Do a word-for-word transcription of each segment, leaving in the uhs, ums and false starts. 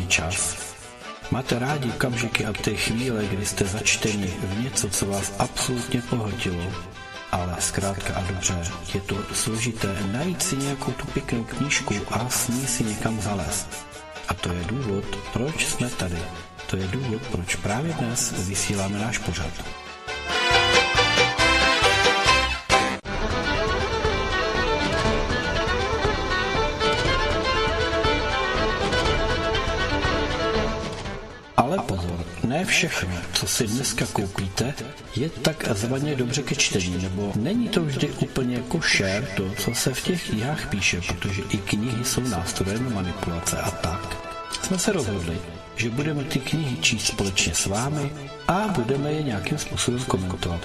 čas? Máte rádi okamžiky a ty chvíle, kdy jste začteni v něco, co vás absolutně pohltilo, ale zkrátka a dobře, je to složité najít si nějakou tu pěknou knížku a s ní si někam zalézt. A to je důvod, proč jsme tady. To je důvod, proč právě dnes vysíláme náš pořad. Ale pozor, ne všechno, co si dneska koupíte, je takzvaně dobře ke čtení, nebo není to vždy úplně košer to, co se v těch knihách píše, protože i knihy jsou nástrojem manipulace a tak. Jsme se rozhodli, že budeme ty knihy číst společně s vámi a budeme je nějakým způsobem komentovat.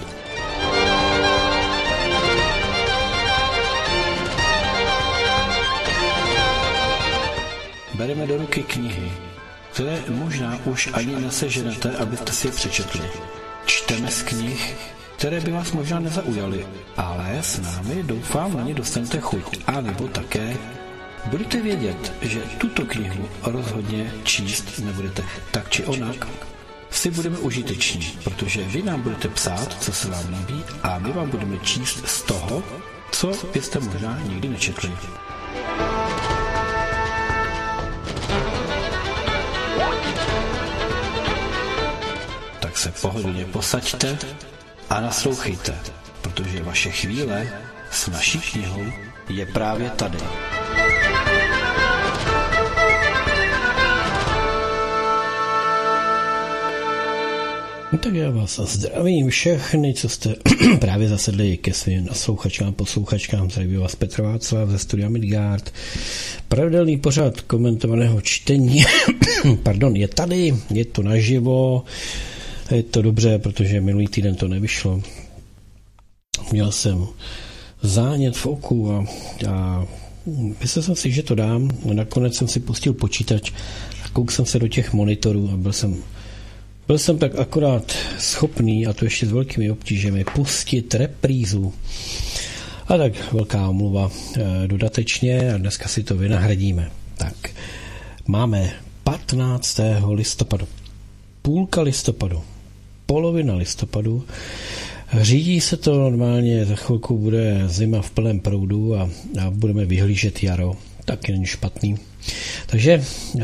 Bereme do ruky knihy, které možná už ani neseženete, abyste si je přečetli. Čteme z knih, které by vás možná nezaujaly, ale s námi doufám na ně dostanete chuť. A nebo také budete vědět, že tuto knihu rozhodně číst nebudete. Tak či onak si budeme užiteční, protože vy nám budete psát, co se vám líbí, a my vám budeme číst z toho, co byste možná nikdy nečetli. Tak se pohodlně posaďte a naslouchejte, protože vaše chvíle s naší knihou je právě tady. No tak já vás zdravím všechny, co jste právě zasedli ke svým naslouchačkám, posluchačkám. Zdraví vás Petr Václav ze studia Midgard. Pravidelný pořad komentovaného čtení pardon, je tady, je to naživo. Je to dobře, protože minulý týden to nevyšlo. Měl jsem zánět v oku a, a myslel jsem si, že to dám. Nakonec jsem si pustil počítač a koukal jsem se do těch monitorů a byl jsem, byl jsem tak akorát schopný, a to ještě s velkými obtížemi, pustit reprízu. A tak velká omluva e, dodatečně a dneska si to vynahradíme. Tak, máme patnáctého listopadu. Půlka listopadu. Polovina listopadu. Řídí se to normálně, za chvilku bude zima v plném proudu a, a budeme vyhlížet jaro. Taky není špatný. Takže e,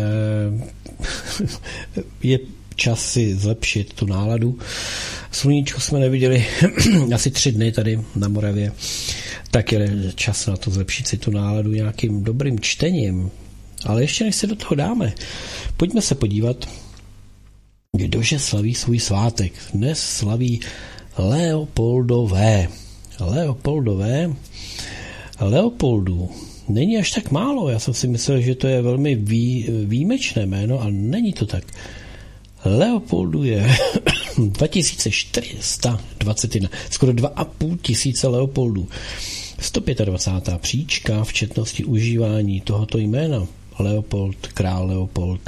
je čas si zlepšit tu náladu. Sluníčko jsme neviděli asi tři dny tady na Moravě. Tak je čas na to zlepšit si tu náladu nějakým dobrým čtením. Ale ještě než se do toho dáme, pojďme se podívat, kdože slaví svůj svátek. Dnes slaví Leopoldové. Leopoldové. Leopoldů není až tak málo. Já jsem si myslel, že to je velmi vý, výjimečné jméno, ale není to tak. Leopoldů je dva tisíce čtyři sta dvacet jedna. Skoro dva a půl tisíce Leopoldů. sto dvacet pět příčka v četnosti užívání tohoto jména. Leopold, král Leopold.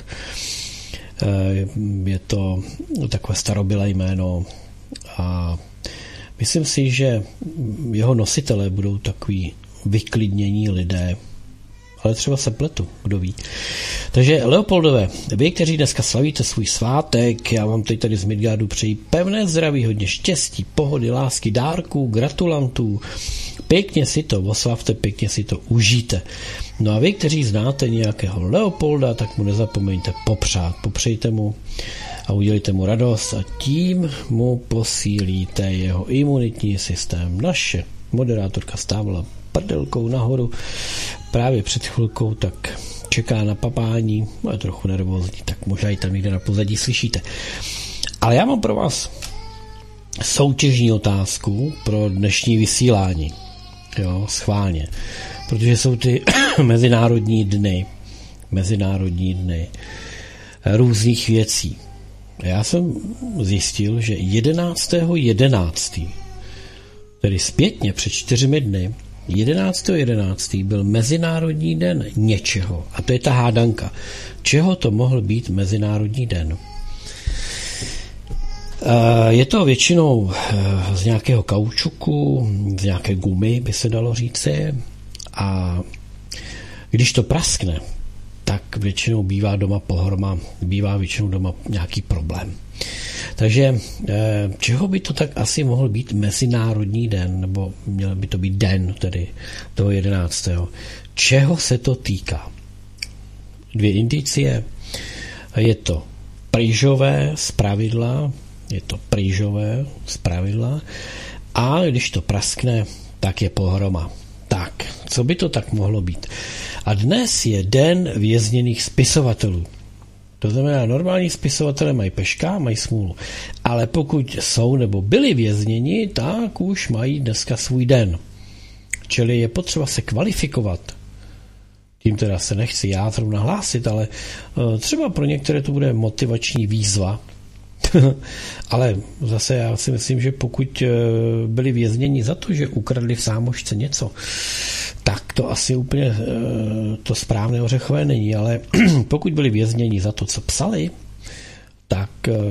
Je to takové starobylé jméno a myslím si, že jeho nositelé budou takový vyklidnění lidé, ale třeba se pletu, kdo ví. Takže Leopoldové, vy, kteří dneska slavíte svůj svátek, já vám teď tady z Midgardu přeji pevné zdraví, hodně štěstí, pohody, lásky, dárků, gratulantů. Pěkně si to oslavte, pěkně si to užijte. No a vy, kteří znáte nějakého Leopolda, tak mu nezapomeňte popřát. Popřejte mu a udělejte mu radost a tím mu posílíte jeho imunitní systém. Naše moderátorka stávala prdelkou nahoru právě před chvilkou, tak čeká na papání, je trochu nervózní, tak možná i tam někde na pozadí slyšíte. Ale já mám pro vás soutěžní otázku pro dnešní vysílání. Jo, schválně. Protože jsou ty mezinárodní dny, mezinárodní dny různých věcí. Já jsem zjistil, že jedenáctého jedenáctého tedy zpětně před čtyřmi dny, jedenáctého jedenáctého byl Mezinárodní den něčeho. A to je ta hádanka. Čeho to mohl být Mezinárodní den? Je to většinou z nějakého kaučuku, z nějaké gumy, by se dalo říci. A když to praskne, tak většinou bývá doma pohroma, bývá většinou doma nějaký problém. Takže čeho by to tak asi mohl být Mezinárodní den, nebo měl by to být den tedy toho jedenáctého Čeho se to týká? Dvě indicie. Je to pryžové zpravidla, je to pryžové zpravidla a když to praskne, tak je pohroma. Tak, co by to tak mohlo být? A dnes je den vězněných spisovatelů. To znamená, normální spisovatelé mají peška, mají smůlu. Ale pokud jsou nebo byli vězněni, tak už mají dneska svůj den. Čili je potřeba se kvalifikovat. Tím teda se nechci já zrovna hlásit, ale třeba pro některé to bude motivační výzva. Ale zase já si myslím, že pokud byli vězněni za to, že ukradli v zámožce něco, tak to asi úplně to správné ořechové není, ale pokud byli vězněni za to, co psali, tak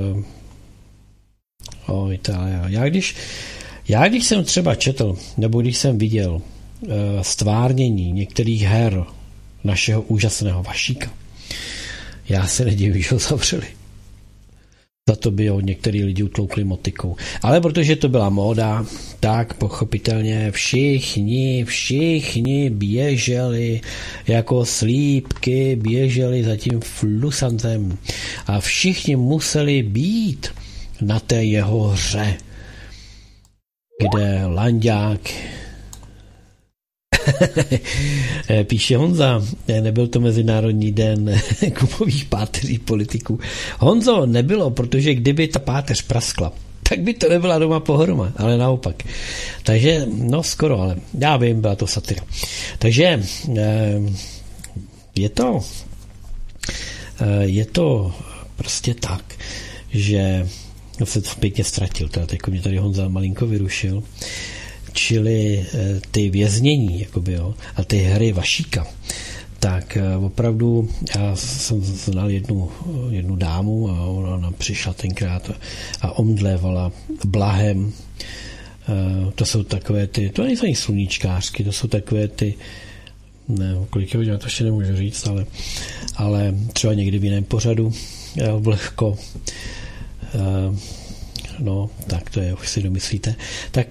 oj, já, já, když, já když jsem třeba četl, nebo když jsem viděl stvárnění některých her našeho úžasného Vašíka, já se nedivím, že ho zavřeli. Za to by ho některý lidi utloukli motikou. Ale protože to byla móda, tak pochopitelně všichni, všichni běželi jako slípky, běželi za tím flusantem a všichni museli být na té jeho hře, kde Landák píše Honza, nebyl to Mezinárodní den gumových páteří politiků. Honzo, nebylo, protože kdyby ta páteř praskla, tak by to nebyla doma pohroma, ale naopak. Takže, no skoro, ale já vím, byla to satira. Takže je to je to prostě tak, že se to pěkně ztratil, teda teď mě tady Honza malinko vyrušil. Čili ty věznění jakoby, jo, a ty hry Vašíka, tak opravdu já jsem znal jednu, jednu dámu a ona nám přišla tenkrát a omdlévala blahem. To jsou takové ty, to nejsou ani sluníčkářky, to jsou takové ty, ne, kolik je hodin, to ještě nemůžu říct, ale, ale třeba někdy v jiném pořadu vlhko, no, tak to je, už si domyslíte, tak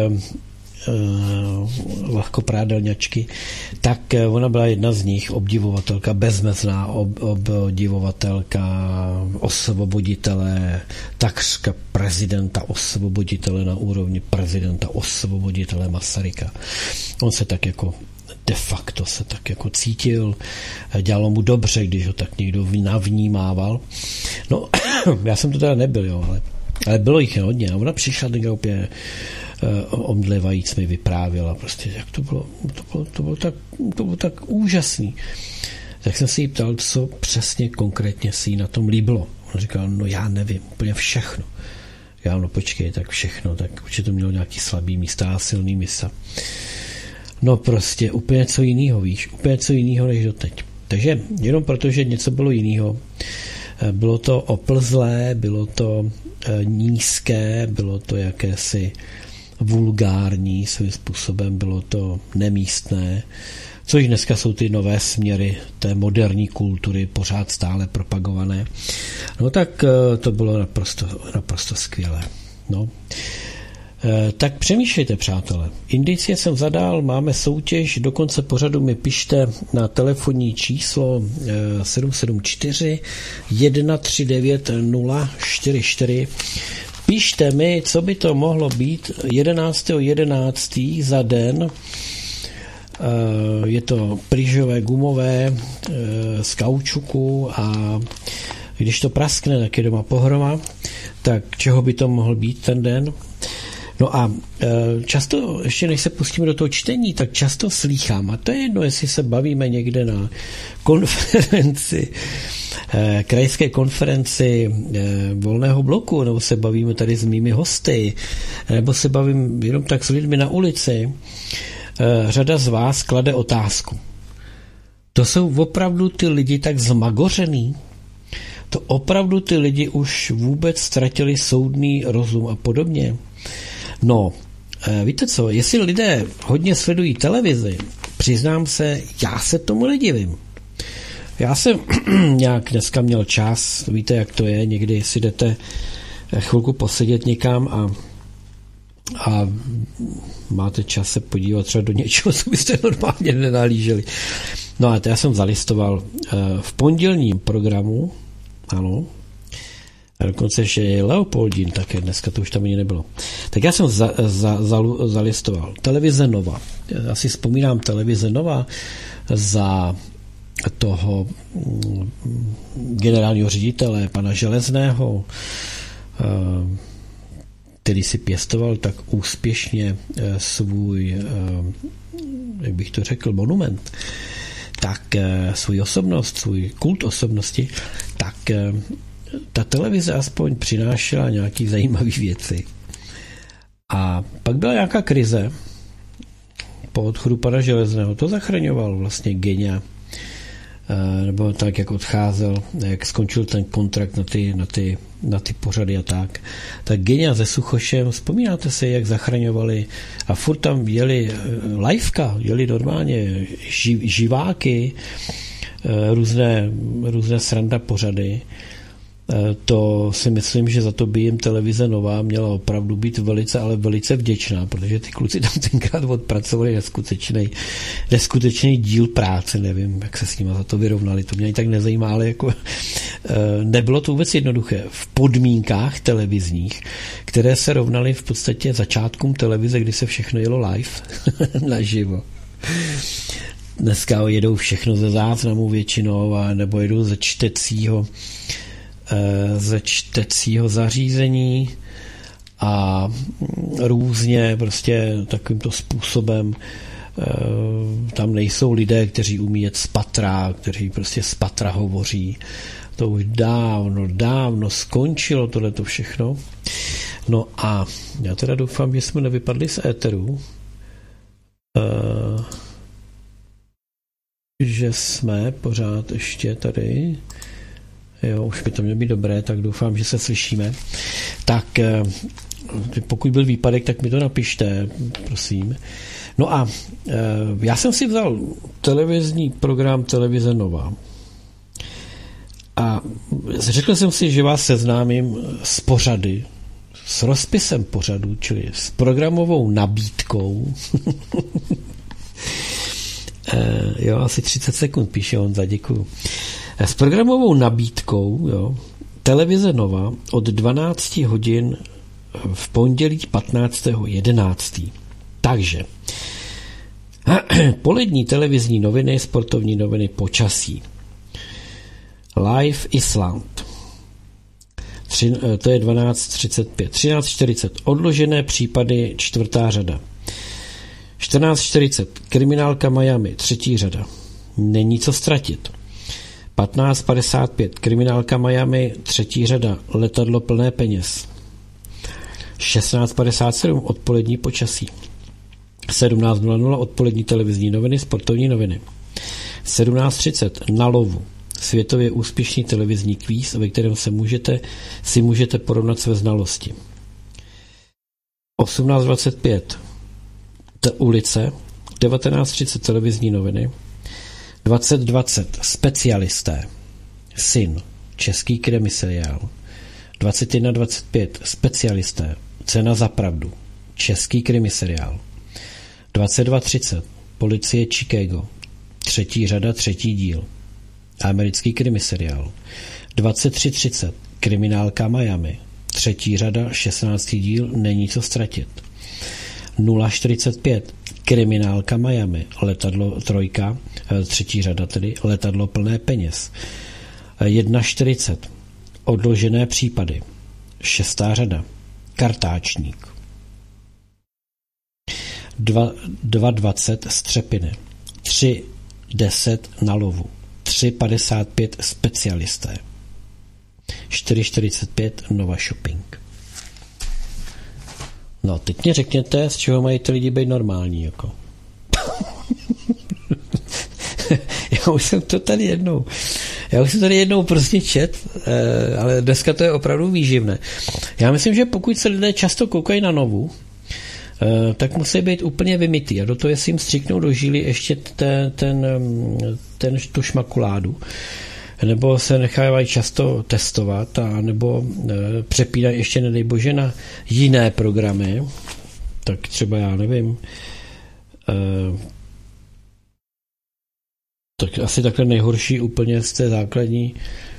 lehkoprádelňačky, tak ona byla jedna z nich, obdivovatelka, bezmezná ob, obdivovatelka, osvoboditele, takřka prezidenta osvoboditele na úrovni prezidenta osvoboditele Masaryka. On se tak jako de facto se tak jako cítil, dělalo mu dobře, když ho tak někdo navnímával. No, já jsem to teda nebyl, jo, ale, ale bylo jich hodně. A ona přišla někde opět omdlevajíc mi vyprávěla prostě, jak to bylo, to bylo, to bylo, tak, to bylo tak úžasný. Tak jsem si jí ptal, co přesně konkrétně si jí na tom líbilo. On říkal, no já nevím, úplně všechno. Já, no počkej, tak všechno, tak určitě to mělo nějaký slabý místa a silný místa. No prostě úplně co jinýho, víš, úplně co jinýho než doteď. Takže jenom protože něco bylo jinýho, bylo to oplzlé, bylo to nízké, bylo to jakési vulgární svým způsobem, bylo to nemístné, což dneska jsou ty nové směry té moderní kultury pořád stále propagované. No tak to bylo naprosto, naprosto skvělé. No. Tak přemýšlejte, přátelé. Indicie jsem zadal, máme soutěž, do konce pořadu mi pište na telefonní číslo sedm sedm čtyři jedna tři devět nula čtyři čtyři. Pište mi, co by to mohlo být jedenáctého jedenáctého za den. Je to pryžové, gumové, z kaučuku a když to praskne, tak je doma pohroma. Tak čeho by to mohl být ten den? No a často, ještě než se pustíme do toho čtení, tak často slýchám, a to je jedno, jestli se bavíme někde na konferenci, krajské konferenci Volného bloku, nebo se bavíme tady s mými hosty, nebo se bavím jenom tak s lidmi na ulici, řada z vás klade otázku. To jsou opravdu ty lidi tak zmagořený? To opravdu ty lidi už vůbec ztratili soudný rozum a podobně? No, víte co, jestli lidé hodně sledují televizi, přiznám se, já se tomu nedivím. Já jsem nějak dneska měl čas, víte, jak to je, někdy si jdete chvilku posedět někam a, a máte čas se podívat třeba do něčeho, co byste normálně nenalíželi. No a to já jsem zalistoval v pondělním programu, ano, a dokonce ještě je Leopoldín také, dneska to už tam ani nebylo. Tak já jsem za, za, za, zalistoval. Televize Nova. Já si vzpomínám Televize Nova za toho generálního ředitele, pana Železného, který si pěstoval tak úspěšně svůj, jak bych to řekl, monument, tak svůj osobnost, svůj kult osobnosti, tak ta televize aspoň přinášela nějaké zajímavé věci. A pak byla nějaká krize po odchodu pana Železného. To zachraňoval vlastně Geňa, nebo tak, jak odcházel, jak skončil ten kontrakt na ty, na ty, na ty pořady a tak. Tak Geňa se Suchošem, vzpomínáte si, jak zachraňovali a furt tam jeli liveka, jeli normálně živ, živáky, různé, různé sranda pořady. To si myslím, že za to by jim Televize Nová měla opravdu být velice, ale velice vděčná, protože ty kluci tam tenkrát odpracovali neskutečný, neskutečný díl práce, nevím, jak se s nima za to vyrovnali, to mě ani tak nezajímá, ale jako nebylo to vůbec jednoduché. V podmínkách televizních, které se rovnaly v podstatě začátkům televize, kdy se všechno jelo live, naživo. Dneska jedou všechno ze záznamu většinou, a nebo jedou ze čtecího ze čtecího zařízení a různě prostě takovýmto způsobem tam nejsou lidé, kteří umí jet z patra, kteří prostě z patra hovoří. To už dávno, dávno skončilo tohleto všechno. No a já teda doufám, že jsme nevypadli z éteru. Že jsme pořád ještě tady. Jo, už by to mělo být dobré, tak doufám, že se slyšíme. Tak pokud byl výpadek, tak mi to napište, prosím. No a já jsem si vzal televizní program Televize Nova a řekl jsem si, že vás seznámím s pořady, s rozpisem pořadu, čili s programovou nabídkou. Jo, asi třicet sekund píše Honza, děkuju. S programovou nabídkou, jo, Televize Nova od dvanáct hodin v pondělí patnáctého jedenáctého Takže polední televizní noviny, sportovní noviny, počasí. Live Island. Tři, to je dvanáct třicet pět třináct čtyřicet odložené případy, čtvrtá řada. čtrnáct čtyřicet kriminálka Miami, třetí řada. Není co ztratit. patnáct padesát pět kriminálka Miami, třetí řada, letadlo plné peněz. šestnáct padesát sedm odpolední počasí. sedmnáct nula nula odpolední televizní noviny, sportovní noviny. sedmnáct třicet na lovu. Světově úspěšný televizní kvíz, ve kterém se můžete, si můžete porovnat své znalosti. osmnáct dvacet pět T ulice. devatenáct třicet televizní noviny. dvacet dvacet specialisté. Syn. Český krimi seriál. dvacet jedna dvacet pět specialisté. Cena za pravdu. Český krimi seriál. dvacet dva třicet Policie Chicago. Třetí řada, třetí díl. Americký krimi seriál. dvacet tři třicet Kriminálka Miami. Třetí řada, šestnáctý díl, Není co ztratit. nula čtyřicet pět Kriminálka Miami. Letadlo trojka, třetí řada tedy, Letadlo plné peněz. jedna čtyřicet Odložené případy. Šestá řada. Kartáčník. dva dvacet Střepiny. tři deset Na lovu. tři padesát pět Specialisté. čtyři čtyřicet pět Nova Shopping. No, teď mě řekněte, z čeho mají ty lidi být normální, jako. Já už jsem to tady jednou, já už jsem tady jednou prostě čet, ale dneska to je opravdu výživné. Já myslím, že pokud se lidé často koukají na Novu, tak musí být úplně vymytý. A do toho, jestli jim stříknou do žíly ještě ten, ten, ten, tu šmakuládu, nebo se nechávají často testovat, a nebo přepínají ještě, nedej bože, na jiné programy, tak třeba já nevím, tak asi takhle nejhorší úplně z té základní.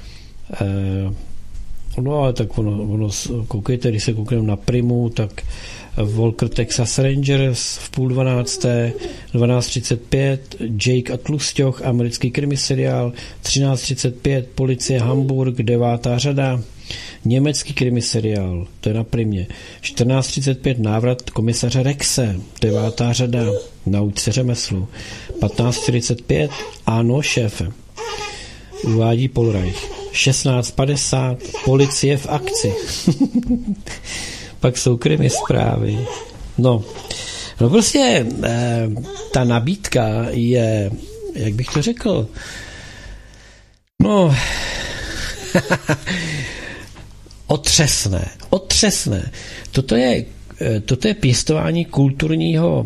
No ale tak ono, ono koukejte, když se koukneme na Primu, tak Walker Texas Rangers v půl dvanácté, dvanáct třicet pět, Jake a Tlusťoch, americký krimi seriál, třináct třicet pět, Policie Hamburg, devátá řada, německý krimi seriál, to je na Primě, čtrnáct třicet pět, návrat komisaře Rexe, devátá řada, Nauč se řemeslu, patnáct čtyřicet pět, ano, šéfe, uvádí Paul Reich, šestnáct padesát, policie v akci. Pak jsou krimi zprávy. No, no prostě eh, ta nabídka je, jak bych to řekl, no, otřesné, otřesné. Toto je, toto je pěstování kulturního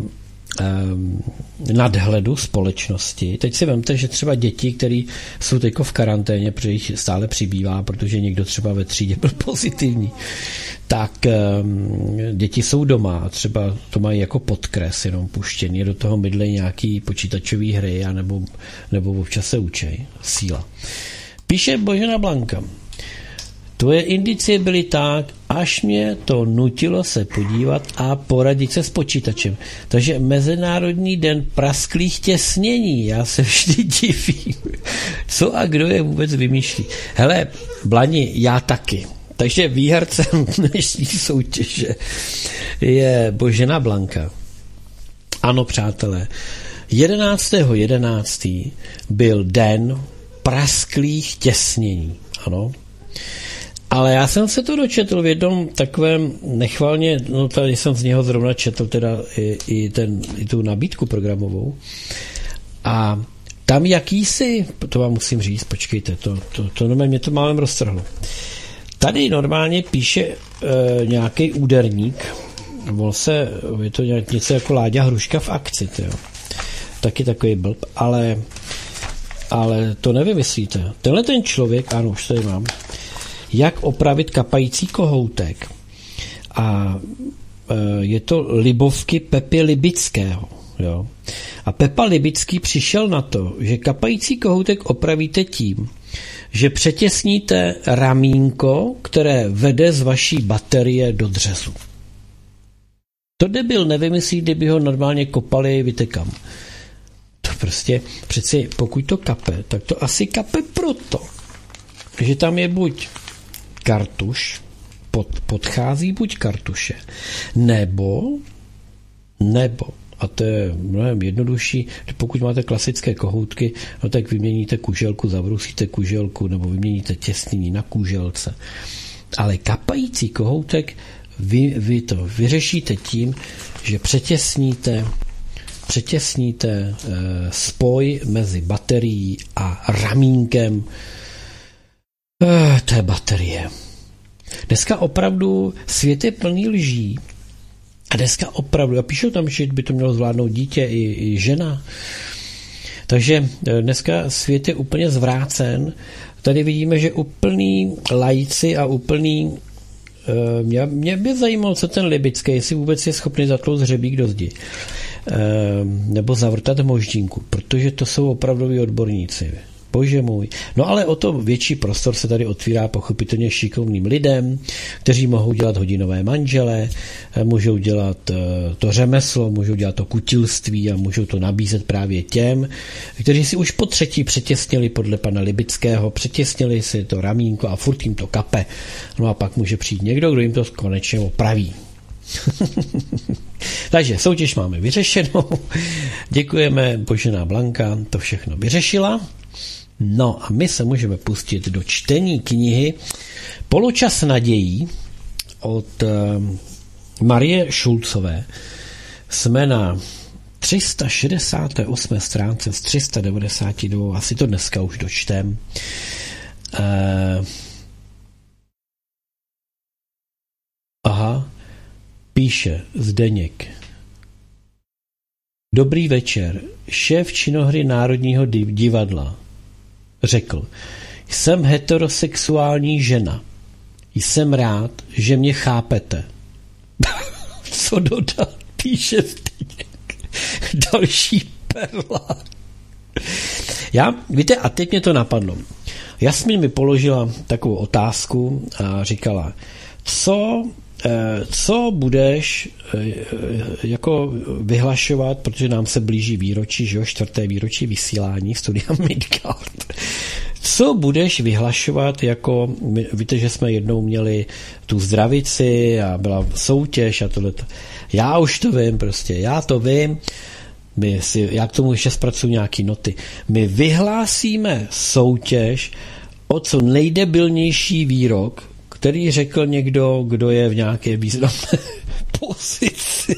nadhledu společnosti. Teď si vemte, že třeba děti, které jsou teď v karanténě, protože jich stále přibývá, protože někdo třeba ve třídě byl pozitivní, tak um, děti jsou doma a třeba to mají jako podkres jenom puštěný, do toho mydlejí nějaký počítačový hry a nebo, nebo občas se učej. Síla. Píše Božena Blanka. Tvoje indicie byly tak, až mě to nutilo se podívat a poradit se s počítačem. Takže Mezinárodní den prasklých těsnění. Já se vždy divím, co a kdo je vůbec vymýšlí. Hele, Blani, já taky. Takže výhercem dnešní soutěže je Božena Blanka. Ano, přátelé, jedenáctého jedenáctého byl den prasklých těsnění. Ano. Ale já jsem se to dočetl v jednom takovém nechvalně, no tady jsem z něho zrovna četl teda i, i, ten, i tu nabídku programovou. A tam jakýsi, to vám musím říct, počkejte, to, to, to, to mě to málem roztrhlo. Tady normálně píše e, nějaký úderník, vol se, je to nějak, něco jako Láďa Hruška v akci, tyjo. Taky takový blb, ale, ale to nevymyslíte. Tenhle ten člověk, ano, už tady mám, jak opravit kapající kohoutek. A e, je to libovky Pepy Libického. Jo. A Pepa Libický přišel na to, že kapající kohoutek opravíte tím, že přetěsníte ramínko, které vede z vaší baterie do dřezu. To debil nevymyslí, kdyby ho normálně kopali vytekam. To prostě, přeci pokud to kape, tak to asi kape proto, že tam je buď kartuš, pod, podchází buď kartuše, nebo, nebo, a to je mnohem jednodušší, pokud máte klasické kohoutky, no tak vyměníte kuželku, zavrusíte kuželku, nebo vyměníte těsnění na kuželce. Ale kapající kohoutek vy, vy to vyřešíte tím, že přetěsníte přetěsníte e, spoj mezi baterií a ramínkem e, té baterie. Dneska opravdu svět je plný lží a dneska opravdu, a píšou tam, že by to mělo zvládnout dítě i, i žena. Takže dneska svět je úplně zvrácen. Tady vidíme, že úplný lajci a úplný e, mě, mě by zajímalo, co ten Libický, jestli vůbec je schopný zatlout hřebík do zdi. E, nebo zavrtat moždínku, protože to jsou opravdoví odborníci. Bože můj. No ale o to větší prostor se tady otvírá pochopitelně šikovným lidem, kteří mohou dělat hodinové manžele, můžou dělat to řemeslo, můžou dělat to kutilství a můžou to nabízet právě těm, kteří si už po třetí přetěsnili podle pana Libického, přetěsnili si to ramínko a furt jim to kape. No a pak může přijít někdo, kdo jim to konečně opraví. Takže soutěž máme vyřešenou. Děkujeme, Božena Blanka to všechno vyřešila. No a my se můžeme pustit do čtení knihy Poločas nadějí od Marie Šulcové. Jsme na tři sta šedesáté osmé stránce z tři sta devadesát dva, asi to dneska už dočtem. Uh, aha, Píše Zdeněk. Dobrý večer. Šéf činohry Národního divadla řekl, jsem heterosexuální žena. Jsem rád, že mě chápete. Co dodat, píše Zdeněk. Další perla. Já, víte, a teď mě to napadlo. Jasmín mi položila takovou otázku a říkala, co, co budeš jako vyhlašovat, protože nám se blíží výročí, že jo, čtvrté výročí vysílání Studia Midgard. Co budeš vyhlašovat jako, víte, že jsme jednou měli tu zdravici a byla soutěž a tohleto. Já už to vím prostě, já to vím. My si, já k tomu ještě zpracuju nějaký noty. My vyhlásíme soutěž o co nejdebilnější výrok, který řekl někdo, kdo je v nějaké významné pozici.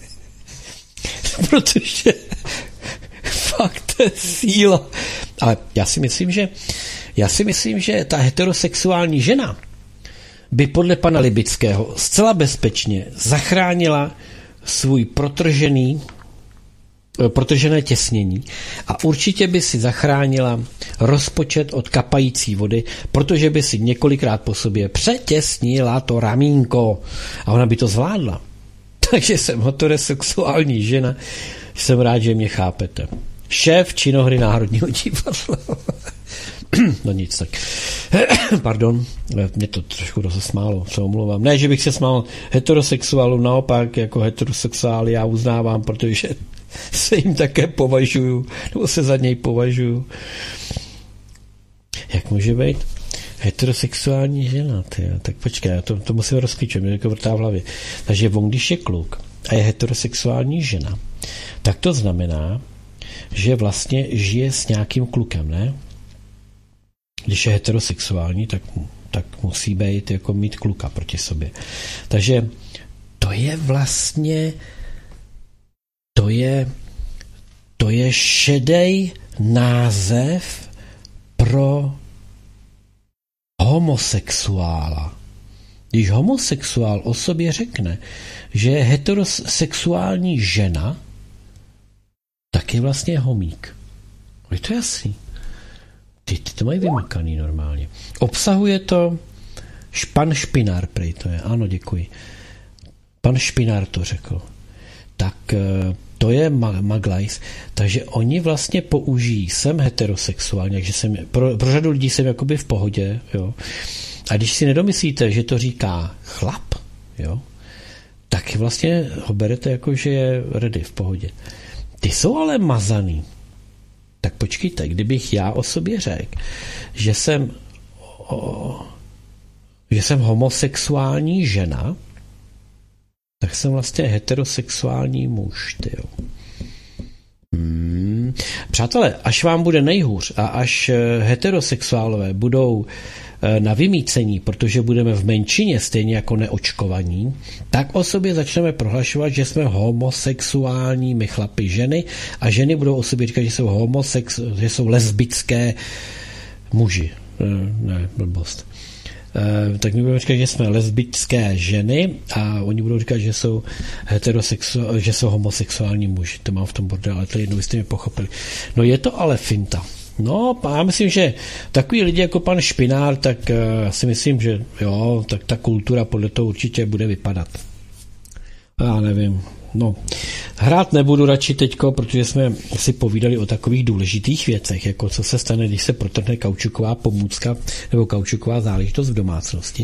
Protože fakt to je síla. Ale já si myslím, že já si myslím, že ta heterosexuální žena by podle pana Libického zcela bezpečně zachránila svůj protržený protržené těsnění a určitě by si zachránila rozpočet od kapající vody, protože by si několikrát po sobě přetěsnila to ramínko a ona by to zvládla. Takže jsem heterosexuální žena, jsem rád, že mě chápete. Šéf činohry Národního divadla. No nic, tak. Pardon, mě to trošku rozesmálo, se omlouvám. Ne, že bych se smál heterosexuálům, naopak jako heterosexuály já uznávám, protože se jim také považuju, nebo se za něj považuju. Jak může být heterosexuální žena? Tyjo? Tak počkej, já to, to musím rozklíčit, mě to vrtá v hlavě. Takže on, když je kluk a je heterosexuální žena, tak to znamená, že vlastně žije s nějakým klukem, ne? Když je heterosexuální, tak, tak musí být jako mít kluka proti sobě. Takže to je vlastně to je to je šedej název pro homosexuála. Když homosexuál o sobě řekne, že je heterosexuální žena, tak je vlastně homík. Je to jasný. Ty, ty to mají vymakaný normálně. Obsahuje to pan Špinár, prej to je. Ano, děkuji. Pan Špinár to řekl. Tak to je Maglajs. Takže oni vlastně použijí, jsem heterosexuální, takže jsem, pro, pro řadu lidí jsem jakoby v pohodě, jo. A když si nedomyslíte, že to říká chlap, jo, tak vlastně ho berete jako, že je ready, v pohodě. Ty jsou ale mazaný. Tak počkejte, kdybych já o sobě řekl, že jsem o, že jsem homosexuální žena, tak jsem vlastně heterosexuální muž, tyjo. Hmm. Přátelé, až vám bude nejhůř a až heterosexuálové budou na vymýcení, protože budeme v menšině stejně jako neočkovaní, tak o sobě začneme prohlašovat, že jsme homosexuální my chlapi ženy a ženy budou o sobě říkat, že jsou homosex, že jsou lesbické muži. Ne, blbost. Tak my budeme říkat, že jsme lesbické ženy a oni budou říkat, že jsou heterosexuální, že jsou homosexuální muži. To mám v tom bordelu, ale to jednou jste mě pochopili. No je to ale finta. No, já myslím, že takový lidi jako pan Špinár, tak uh, si myslím, že jo, tak ta kultura podle toho určitě bude vypadat. Já nevím. No, hrát nebudu radši teďko, protože jsme si povídali o takových důležitých věcech, jako co se stane, když se protrhne kaučuková pomůcka nebo kaučuková záležitost v domácnosti.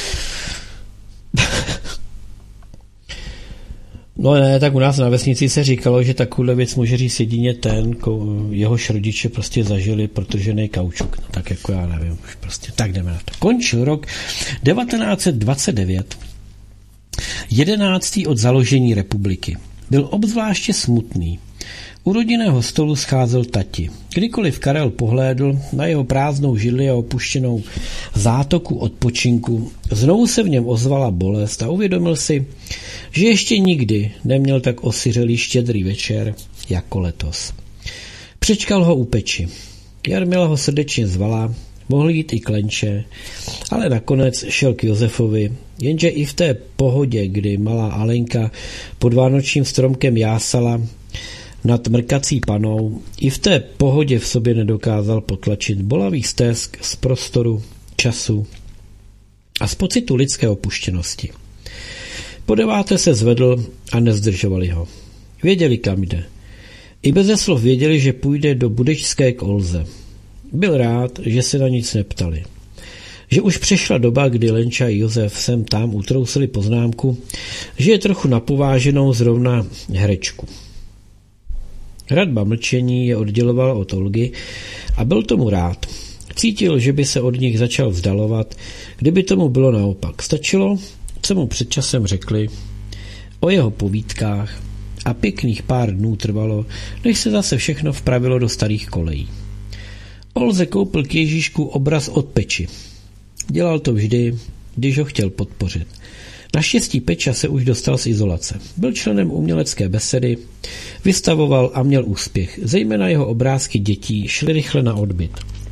No ne, tak u nás na vesnici se říkalo, že takovou věc může říct jedině ten, jehož rodiče prostě zažili protržený kaučuk. No tak jako já nevím, už prostě tak jdeme na to. Končil rok devatenáct set dvacet devět, jedenáctý od založení republiky. Byl obzvláště smutný. U rodinného stolu scházel tati. Kdykoliv Karel pohlédl na jeho prázdnou židli a opuštěnou zátoku odpočinku, znovu se v něm ozvala bolest a uvědomil si, že ještě nikdy neměl tak osiřelý štědrý večer jako letos. Přečkal ho u peči. Jarmila ho srdečně zvala, mohl jít i k Lenče, ale nakonec šel k Josefovi, jenže i v té pohodě, kdy malá Alenka pod vánočním stromkem jásala nad mrkací panou, i v té pohodě v sobě nedokázal potlačit bolavý stesk z prostoru, času a z pocitu lidské opuštěnosti. Po deváté se zvedl a nezdržovali ho. Věděli, kam jde. I beze slov věděli, že půjde do Budečské k Olze. Byl rád, že se na nic neptali. Že už přešla doba, kdy Lenča i Josef sem tam utrousili poznámku, že je trochu napováženou zrovna herečku. Hradba mlčení je odděloval od Olgy a byl tomu rád. Cítil, že by se od nich začal vzdalovat, kdyby tomu bylo naopak. Stačilo, co mu před časem řekli o jeho povídkách a pěkných pár dnů trvalo, než se zase všechno vpravilo do starých kolejí. Olze koupil k Ježíšku obraz od Peči. Dělal to vždy, když ho chtěl podpořit. Naštěstí Peča se už dostal z izolace. Byl členem umělecké besedy, vystavoval a měl úspěch. Zejména jeho obrázky dětí šly rychle na odbyt.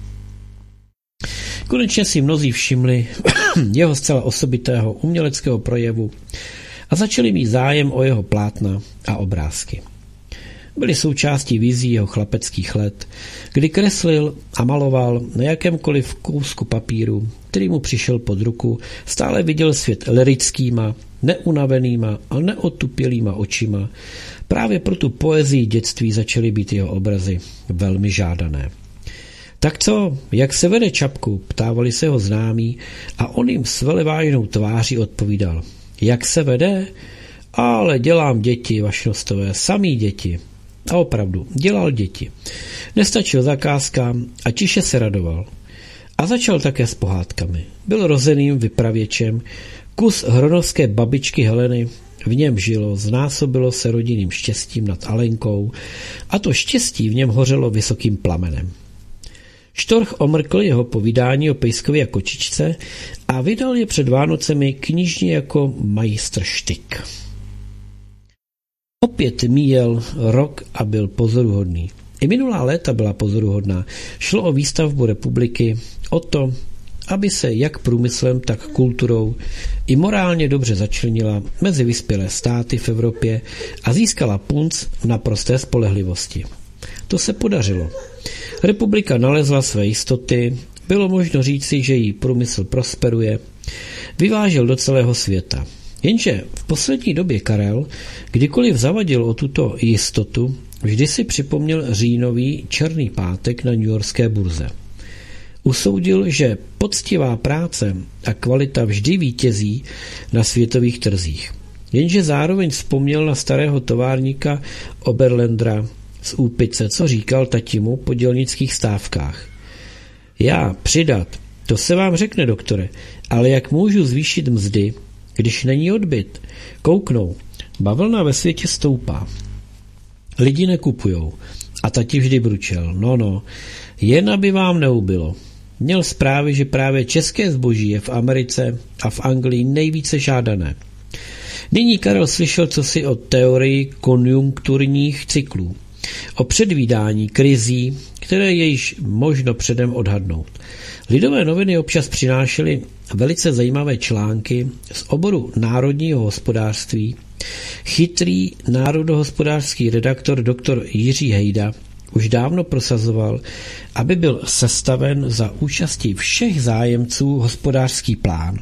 Konečně si mnozí všimli jeho zcela osobitého uměleckého projevu a začali mít zájem o jeho plátna a obrázky. Byly součástí vizí jeho chlapeckých let, kdy kreslil a maloval na jakémkoliv kousku papíru, který mu přišel pod ruku, stále viděl svět lirickýma, neunavenýma a neotupělýma očima. Právě pro tu poezii dětství začaly být jeho obrazy velmi žádané. Tak co, jak se vede, Čapku? Ptávali se ho známí a on jim s velevážnou tváří odpovídal. Jak se vede? Ale dělám děti, vašnostové, samý děti. A opravdu, dělal děti. Nestačil zakázkám a tiše se radoval. A začal také s pohádkami. Byl rozeným vypravěčem, kus hronovské babičky Heleny v něm žilo, znásobilo se rodinným štěstím nad Alenkou a to štěstí v něm hořelo vysokým plamenem. Štorch omrkl jeho povídání o pejskovi a kočičce a vydal je před Vánocemi knižně jako majstr štyk. Opět míjel rok a byl pozoruhodný. I minulá léta byla pozoruhodná. Šlo o výstavbu republiky, o to, aby se jak průmyslem, tak kulturou i morálně dobře začlenila mezi vyspělé státy v Evropě a získala punc v naprosté spolehlivosti. To se podařilo. Republika nalezla své jistoty, bylo možno říci, že jí průmysl prosperuje, vyvážel do celého světa. Jenže v poslední době Karel, kdykoliv zavadil o tuto jistotu, vždy si připomněl říjnový černý pátek na newyorské burze. Usoudil, že poctivá práce a kvalita vždy vítězí na světových trzích. Jenže zároveň vzpomněl na starého továrníka Oberlandera z Úpice, co říkal tatimu po dělnických stávkách. Já přidat, to se vám řekne, doktore, ale jak můžu zvýšit mzdy, když není odbyt? Kouknou, bavlna ve světě stoupá. Lidi nekupujou. A tati vždy bručel. No, no, jen aby vám neubylo. Měl zprávy, že právě české zboží je v Americe a v Anglii nejvíce žádané. Nyní Karel slyšel cosi o teorii konjunkturních cyklů, o předvídání krizí, které je již možno předem odhadnout. Lidové noviny občas přinášely velice zajímavé články z oboru národního hospodářství. Chytrý národohospodářský redaktor doktor Jiří Hejda už dávno prosazoval, aby byl sestaven za účastí všech zájemců hospodářský plán.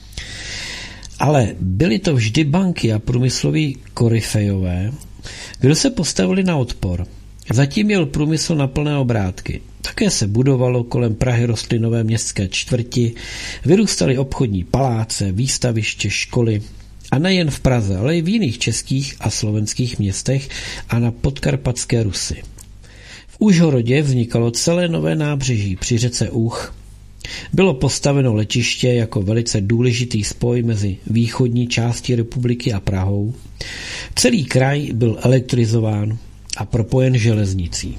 Ale byly to vždy banky a průmysloví koryfejové, kdo se postavili na odpor. Zatím měl průmysl na plné obrátky. Také se budovalo kolem Prahy rostlinové městské čtvrti, vyrůstaly obchodní paláce, výstaviště, školy. A nejen v Praze, ale i v jiných českých a slovenských městech a na podkarpatské Rusy. V Užhorodě vznikalo celé nové nábřeží při řece Úch. Bylo postaveno letiště jako velice důležitý spoj mezi východní částí republiky a Prahou. Celý kraj byl elektrizován a propojen železnicí.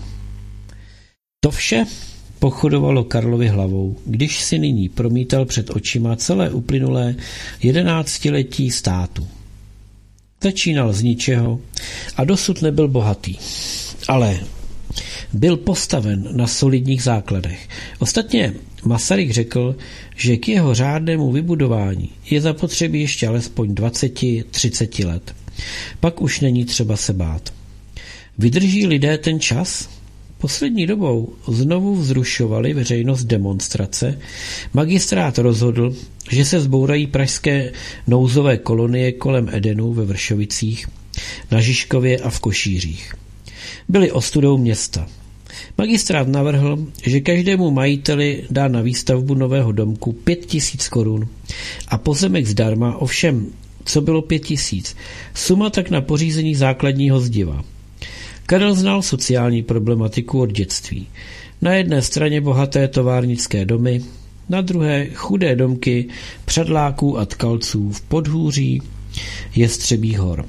To vše pochodovalo Karlovy hlavou, když si nyní promítal před očima celé uplynulé jedenáctiletí státu. Začínal z ničeho a dosud nebyl bohatý. Ale byl postaven na solidních základech. Ostatně Masaryk řekl, že k jeho řádnému vybudování je zapotřebí ještě alespoň dvacet třicet let. Pak už není třeba se bát. Vydrží lidé ten čas? Poslední dobou znovu vzrušovaly veřejnost demonstrace. Magistrát rozhodl, že se zbourají pražské nouzové kolonie kolem Edenu ve Vršovicích, na Žižkově a v Košířích. Byly ostudou města. Magistrát navrhl, že každému majiteli dá na výstavbu nového domku pět tisíc korun a pozemek zdarma, ovšem, co bylo pět tisíc, suma tak na pořízení základního zdiva. Karel znal sociální problematiku od dětství. Na jedné straně bohaté továrnické domy, na druhé chudé domky přadláků a tkalců v podhůří Jestřebích hor.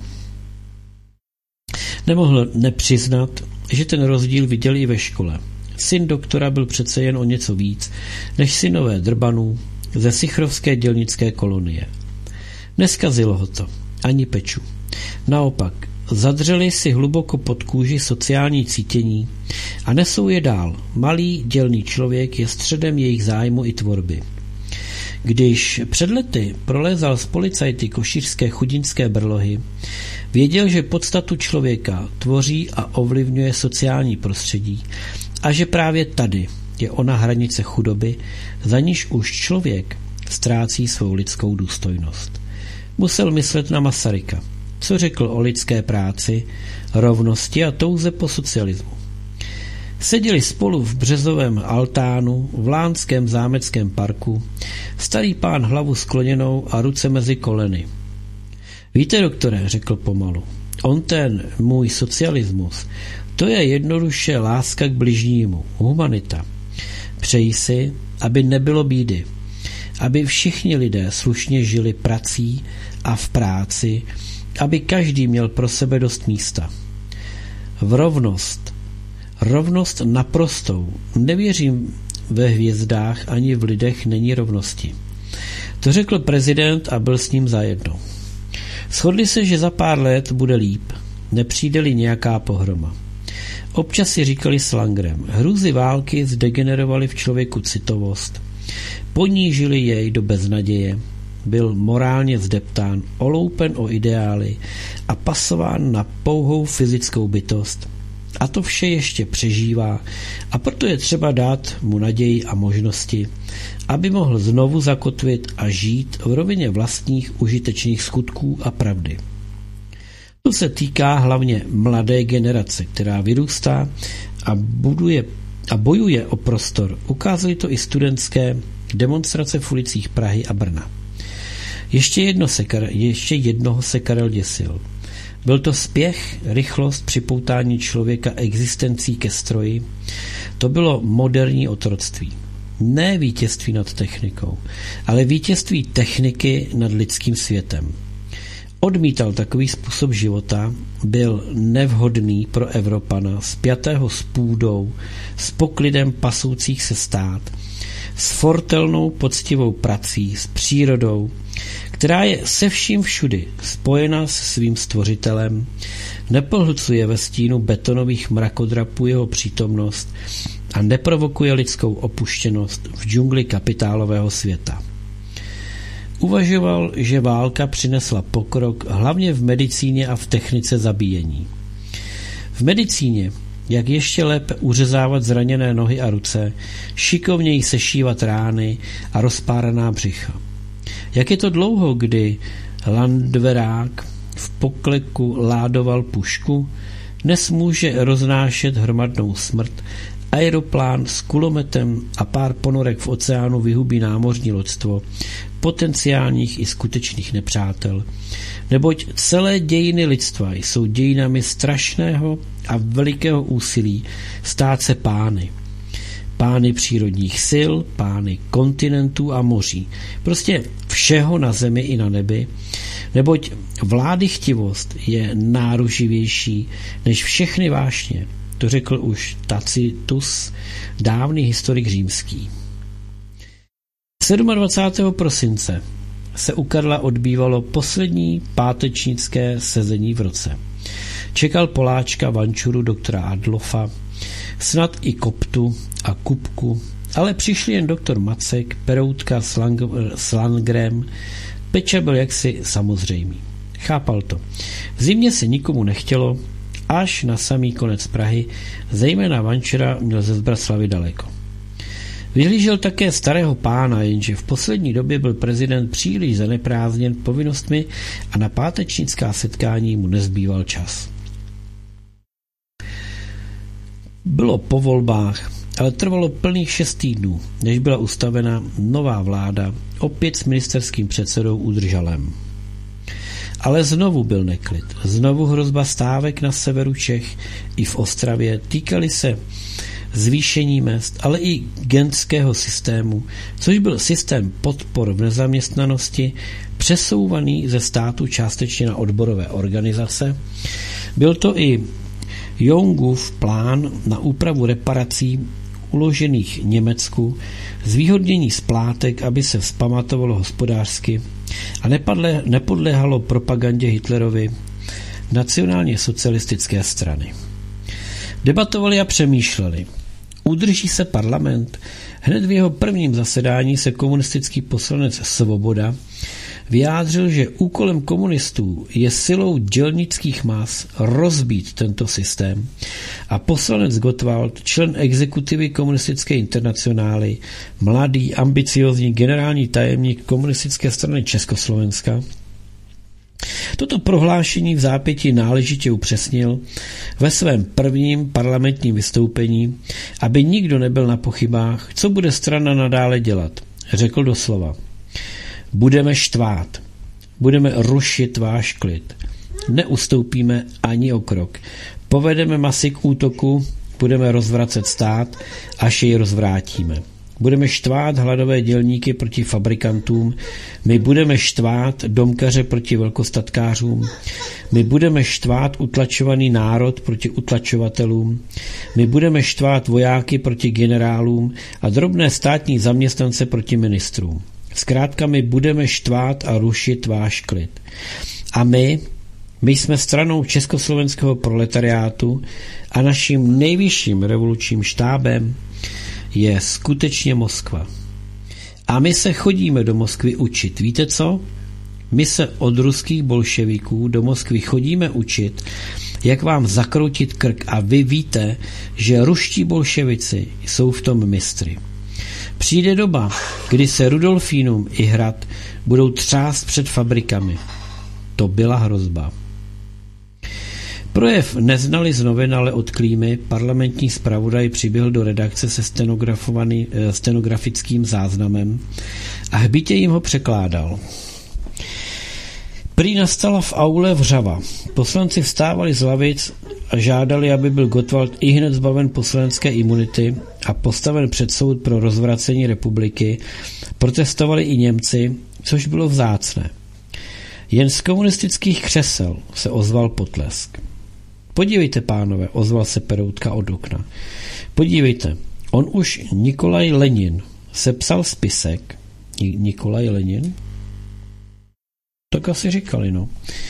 Nemohl nepřiznat, že ten rozdíl viděl i ve škole. Syn doktora byl přece jen o něco víc než synové drbanů ze sichrovské dělnické kolonie. Neskazilo ho to, ani peču. Naopak, zadřeli si hluboko pod kůži sociální cítění a nesou je dál. Malý dělný člověk je středem jejich zájmu i tvorby. Když před lety prolézal z policajty košířské chudinské brlohy, věděl, že podstatu člověka tvoří a ovlivňuje sociální prostředí a že právě tady je ona hranice chudoby, za níž už člověk ztrácí svou lidskou důstojnost. Musel myslet na Masaryka, co řekl o lidské práci, rovnosti a touze po socialismu. Seděli spolu v březovém altánu v Lánském zámeckém parku, starý pán hlavu skloněnou a ruce mezi koleny. Víte, doktore, řekl pomalu, on ten můj socialismus, to je jednoduše láska k bližnímu, humanita. Přeji si, aby nebylo bídy, aby všichni lidé slušně žili prací a v práci, aby každý měl pro sebe dost místa. V rovnost, rovnost naprostou, nevěřím ve hvězdách ani v lidech není rovnosti. To řekl prezident a byl s ním zajedno. Shodli se, že za pár let bude líp, nepřijde-li nějaká pohroma. Občas si říkali slangrem, hrůzy války zdegenerovaly v člověku citovost, ponížili jej do beznaděje, byl morálně zdeptán, oloupen o ideály a pasován na pouhou fyzickou bytost. A to vše ještě přežívá a proto je třeba dát mu naději a možnosti, aby mohl znovu zakotvit a žít v rovině vlastních užitečných skutků a pravdy. To se týká hlavně mladé generace, která vyrůstá a, buduje, a bojuje o prostor. Ukázali to i studentské demonstrace v ulicích Prahy a Brna. Ještě, jedno se, ještě jednoho se Karel děsil. Byl to spěch, rychlost, připoutání člověka existencí ke stroji. To bylo moderní otroctví. Ne vítězství nad technikou, ale vítězství techniky nad lidským světem. Odmítal takový způsob života, byl nevhodný pro Evropana, spjatého s půdou, s poklidem pasoucích se stát, s fortelnou poctivou prací, s přírodou, která je se vším všudy spojena s svým stvořitelem, nepohlcuje ve stínu betonových mrakodrapů jeho přítomnost a neprovokuje lidskou opuštěnost v džungli kapitálového světa. Uvažoval, že válka přinesla pokrok hlavně v medicíně a v technice zabíjení. V medicíně, jak ještě lépe uřezávat zraněné nohy a ruce, šikovněji sešívat rány a rozpáraná břicha. Jak je to dlouho, kdy landverák v pokleku ládoval pušku, dnes může roznášet hromadnou smrt, aeroplán s kulometem a pár ponorek v oceánu vyhubí námořní loďstvo potenciálních i skutečných nepřátel, neboť celé dějiny lidstva jsou dějinami strašného a velikého úsilí stát se pány. Pány přírodních sil, pány kontinentů a moří. Prostě všeho na zemi i na nebi, neboť vládychtivost je náruživější než všechny vášně. To řekl už Tacitus, dávný historik římský. dvacátého sedmého prosince se u Karla odbývalo poslední pátečnické sezení v roce. Čekal Poláčka, Vančuru, doktora Adlofa, snad i Koptu a Kupku, ale přišli jen doktor Macek, Peroutka s Landgrem. Peča byl jaksi samozřejmý. Chápal to. V zimě se nikomu nechtělo, až na samý konec Prahy, zejména Vančura měl ze Zbraslavy daleko. Vyhlížel také starého pána, jenže v poslední době byl prezident příliš zaneprázdněn povinnostmi a na pátečnická setkání mu nezbýval čas. Bylo po volbách, ale trvalo plných šest týdnů, než byla ustavena nová vláda, opět s ministerským předsedou Udržalem. Ale znovu byl neklid. Znovu hrozba stávek na severu Čech i v Ostravě týkaly se zvýšení mezd, ale i gentského systému, což byl systém podpor v nezaměstnanosti, přesouvaný ze státu částečně na odborové organizace. Byl to i Youngův plán na úpravu reparací uložených Německu, zvýhodnění splátek, aby se vzpamatovalo hospodářsky a nepadle, nepodléhalo propagandě Hitlerovy nacionálně socialistické strany. Debatovali a přemýšleli. Udrží se parlament? Hned v jeho prvním zasedání se komunistický poslanec Svoboda vyjádřil, že úkolem komunistů je silou dělnických mas rozbít tento systém a poslanec Gottwald, člen exekutivy komunistické internacionály, mladý, ambiciozní generální tajemník komunistické strany Československa, toto prohlášení v zápětí náležitě upřesnil ve svém prvním parlamentním vystoupení, aby nikdo nebyl na pochybách, co bude strana nadále dělat. Řekl doslova: budeme štvát, budeme rušit váš klid, neustoupíme ani o krok, povedeme masy k útoku, budeme rozvracet stát, až jej rozvrátíme. Budeme štvát hladové dělníky proti fabrikantům, my budeme štvát domkaře proti velkostatkářům, my budeme štvát utlačovaný národ proti utlačovatelům, my budeme štvát vojáky proti generálům a drobné státní zaměstnance proti ministrům. Zkrátka my budeme štvát a rušit váš klid. A my, my jsme stranou československého proletariátu a naším nejvyšším revolučním štábem je skutečně Moskva. A my se chodíme do Moskvy učit. Víte co? My se od ruských bolševiků do Moskvy chodíme učit, jak vám zakroutit krk, a vy víte, že ruští bolševici jsou v tom mistry. Přijde doba, kdy se Rudolfínum i Hrad budou třást před fabrikami. To byla hrozba. Projev neznali z novin, ale od Klímy. Parlamentní zpravodaj přiběhl do redakce se stenografickým záznamem a hbitě jim ho překládal. Prý nastala v aule vřava. Poslanci vstávali z lavic a žádali, aby byl Gottwald ihned zbaven poslanecké imunity a postaven před soud pro rozvracení republiky. Protestovali i Němci, což bylo vzácné. Jen z komunistických křesel se ozval potlesk. Podívejte, pánové, ozval se Peroutka od okna. Podívejte, on už Nikolaj Lenin sepsal spisek. Nikolaj Lenin? Tak asi říkali, no.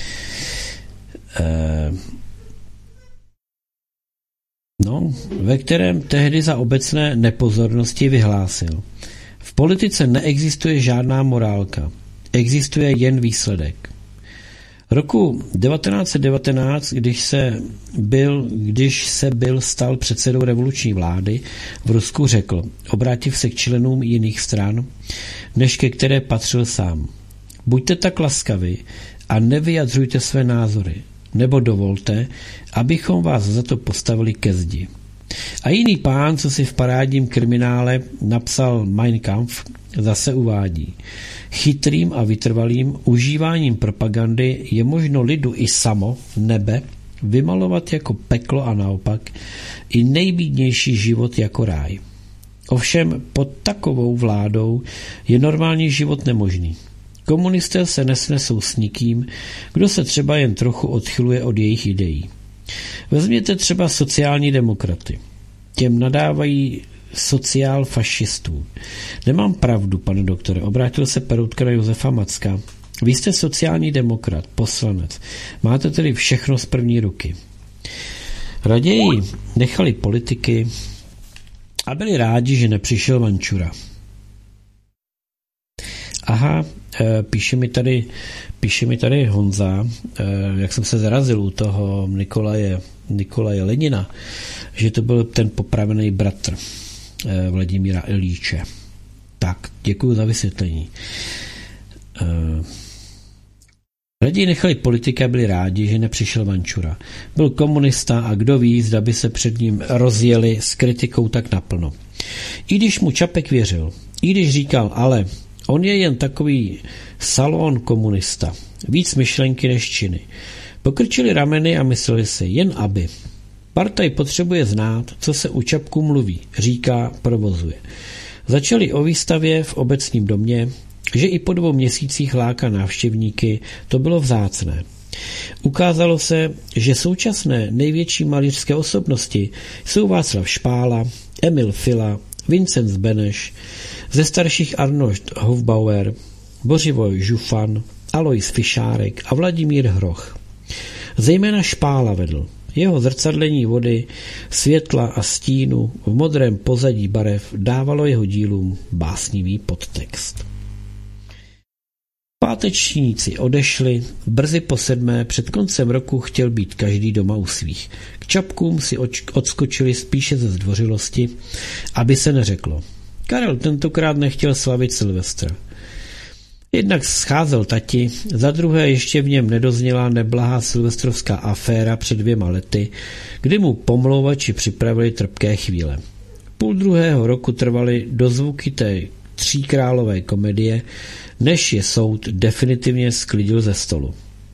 E, no, ve kterém tehdy za obecné nepozornosti vyhlásil: v politice neexistuje žádná morálka, existuje jen výsledek. Roku devatenáct set devatenáct, když se byl, když se byl stal předsedou revoluční vlády, v Rusku řekl, obrátiv se k členům jiných stran, než ke které patřil sám: buďte tak laskaví a nevyjadřujte své názory, nebo dovolte, abychom vás za to postavili ke zdi. A jiný pán, co si v parádním kriminále napsal Mein Kampf, zase uvádí: chytrým a vytrvalým užíváním propagandy je možno lidu i samo, nebe, vymalovat jako peklo a naopak i nejbídnější život jako ráj. Ovšem pod takovou vládou je normální život nemožný. Komunisté se nesnesou s nikým, kdo se třeba jen trochu odchyluje od jejich ideí. Vezměte třeba sociální demokraty. Těm nadávají sociál fašistů. Nemám pravdu, pane doktore, obrátil se Peroutka na Josefa Macka. Vy jste sociální demokrat, poslanec. Máte tedy všechno z první ruky. Raději nechali politiky a byli rádi, že nepřišel Vančura. Aha, píše mi tady, píše mi tady Honza, jak jsem se zarazil u toho Nikolaje, Nikolaje Lenina, že to byl ten popravený bratr Vladimíra Ilíče. Tak, děkuji za vysvětlení. Raději nechali politika a byli rádi, že nepřišel Vančura. Byl komunista a kdo ví, zda by se před ním rozjeli s kritikou tak naplno. I když mu Čapek věřil, i když říkal, ale on je jen takový salon komunista, víc myšlenky než činy. Pokrčili rameny a mysleli si, jen aby. Partaj potřebuje znát, co se u Čapku mluví, říká, provozuje. Začali o výstavě v obecním domě, že i po dvou měsících láká návštěvníky, to bylo vzácné. Ukázalo se, že současné největší malířské osobnosti jsou Václav Špála, Emil Fila, Vincenc Beneš, ze starších Arnošt Hofbauer, Bořivoj Žufan, Alois Fišárek a Vladimír Hroch. Zejména Špála vedl. Jeho zrcadlení vody, světla a stínu v modrém pozadí barev dávalo jeho dílům básnivý podtext. Pátečníci odešli, brzy po sedmé před koncem roku chtěl být každý doma u svých. K Čapkům si odskočili spíše ze zdvořilosti, aby se neřeklo. Karel tentokrát nechtěl slavit Silvestra. Jednak scházel tati, za druhé ještě v něm nedozněla neblahá silvestrovská aféra před dvěma lety, kdy mu pomlouvači připravili trpké chvíle. Půl druhého roku trvaly dozvuky té tříkrálové komedie, než je soud definitivně sklidil ze stolu.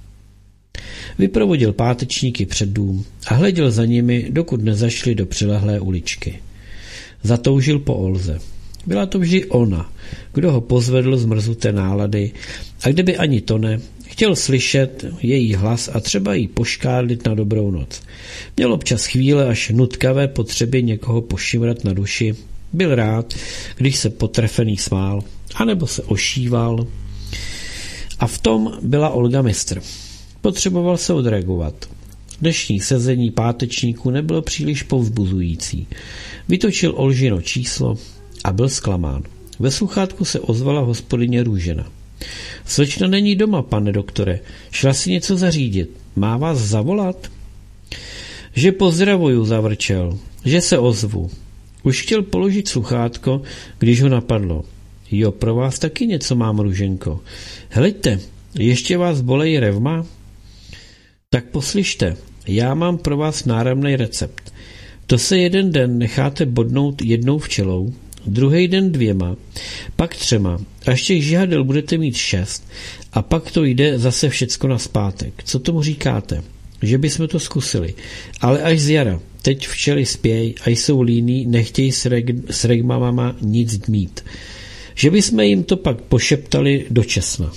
Vyprovodil pátečníky před dům a hleděl za nimi, dokud nezašli do přilehlé uličky. Zatoužil po Olze. Byla to vždy ona, kdo ho pozvedl z mrzuté nálady a kdyby ani to ne, chtěl slyšet její hlas a třeba jí poškádlit na dobrou noc. Měl občas chvíle až nutkavé potřeby někoho pošimrat na duši. Byl rád, když se potrefený smál, anebo se ošíval. A v tom byla Olga mistr. Potřeboval se odreagovat. Dnešní sezení pátečníků nebylo příliš povzbuzující. Vytočil Olžino číslo a byl zklamán. Ve sluchátku se ozvala hospodyně Růžena. Slečna není doma, pane doktore. Šla si něco zařídit. Má vás zavolat? Že pozdravuju, zavrčel. Že se ozvu. Už chtěl položit sluchátko, když ho napadlo. Jo, pro vás taky něco mám, Růženko. Hleďte, ještě vás bolejí revma? Tak poslyšte, já mám pro vás náramný recept. To se jeden den necháte bodnout jednou včelou, druhý den dvěma, pak třema, až těch žihadel budete mít šest a pak to jde zase všecko nazpátek. Co tomu říkáte? Že bychom to zkusili. Ale až z jara. Teď včely spěj a jsou líní, nechtějí s, reg, s regmamama nic mít. Že bychom jim to pak pošeptali do česna.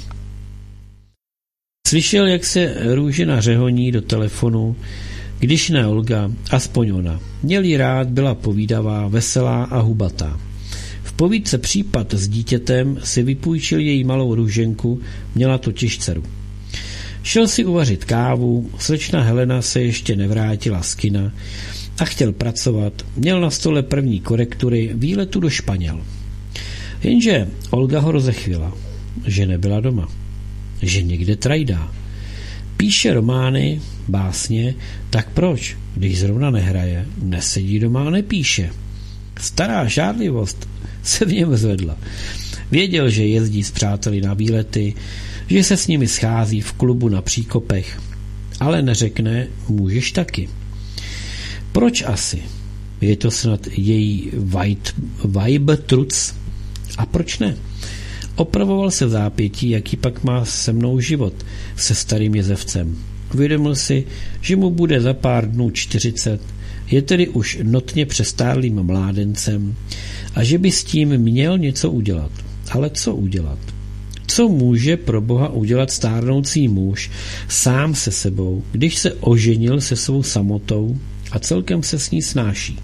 Slyšel, jak se Růžena řehoní do telefonu, když ne Olga, aspoň ona. Měl jí rád, byla povídavá, veselá a hubatá. V povídce Případ s dítětem si vypůjčil její malou Růženku, měla totiž dceru. Šel si uvařit kávu, slečna Helena se ještě nevrátila z kina a chtěl pracovat, měl na stole první korektury výletu do Španěl. Jenže Olga ho rozechvěla, že nebyla doma, že někde trajdá. Píše romány, básně, tak proč, když zrovna nehraje, nesedí doma a nepíše? Stará žárlivost se v něm zvedla. Věděl, že jezdí s přáteli na výlety, že se s nimi schází v klubu na Příkopech, ale neřekne, můžeš taky. Proč asi? Je to snad její vibe truc? A proč ne? Opravoval se v zápětí, jaký pak má se mnou život se starým jezevcem. Uvědomil si, že mu bude za pár dnů čtyřicet, je tedy už notně přestárlým mládencem a že by s tím měl něco udělat. Ale co udělat? Co může pro Boha udělat stárnoucí muž sám se sebou, když se oženil se svou samotou a celkem se s ní snáší?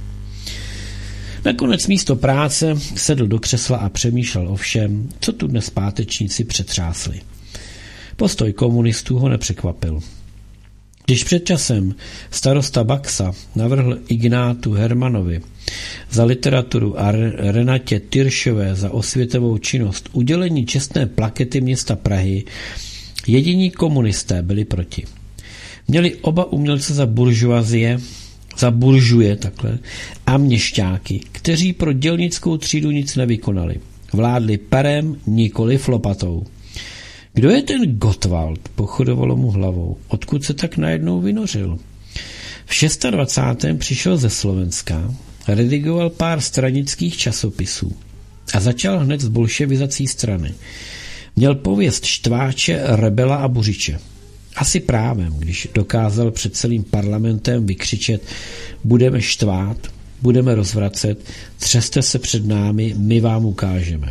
Nakonec místo práce sedl do křesla a přemýšlel o všem, co tu dnes pátečníci přetřásli. Postoj komunistů ho nepřekvapil. Když před časem starosta Baxa navrhl Ignátu Hermanovi za literaturu a Renatě Tyršové za osvětovou činnost udělení čestné plakety města Prahy, jediní komunisté byli proti. Měli oba umělce za buržoazie, za buržuje takhle, a měšťáky, kteří pro dělnickou třídu nic nevykonali. Vládli perem, nikoli lopatou. Kdo je ten Gottwald? Pochodovalo mu hlavou. Odkud se tak najednou vynořil? V dvacátém šestém přišel ze Slovenska, redigoval pár stranických časopisů a začal hned z bolševizací strany. Měl pověst štváče, rebela a buřiče. Asi právem, když dokázal před celým parlamentem vykřičet: budeme štvát, budeme rozvracet, třeste se před námi, my vám ukážeme.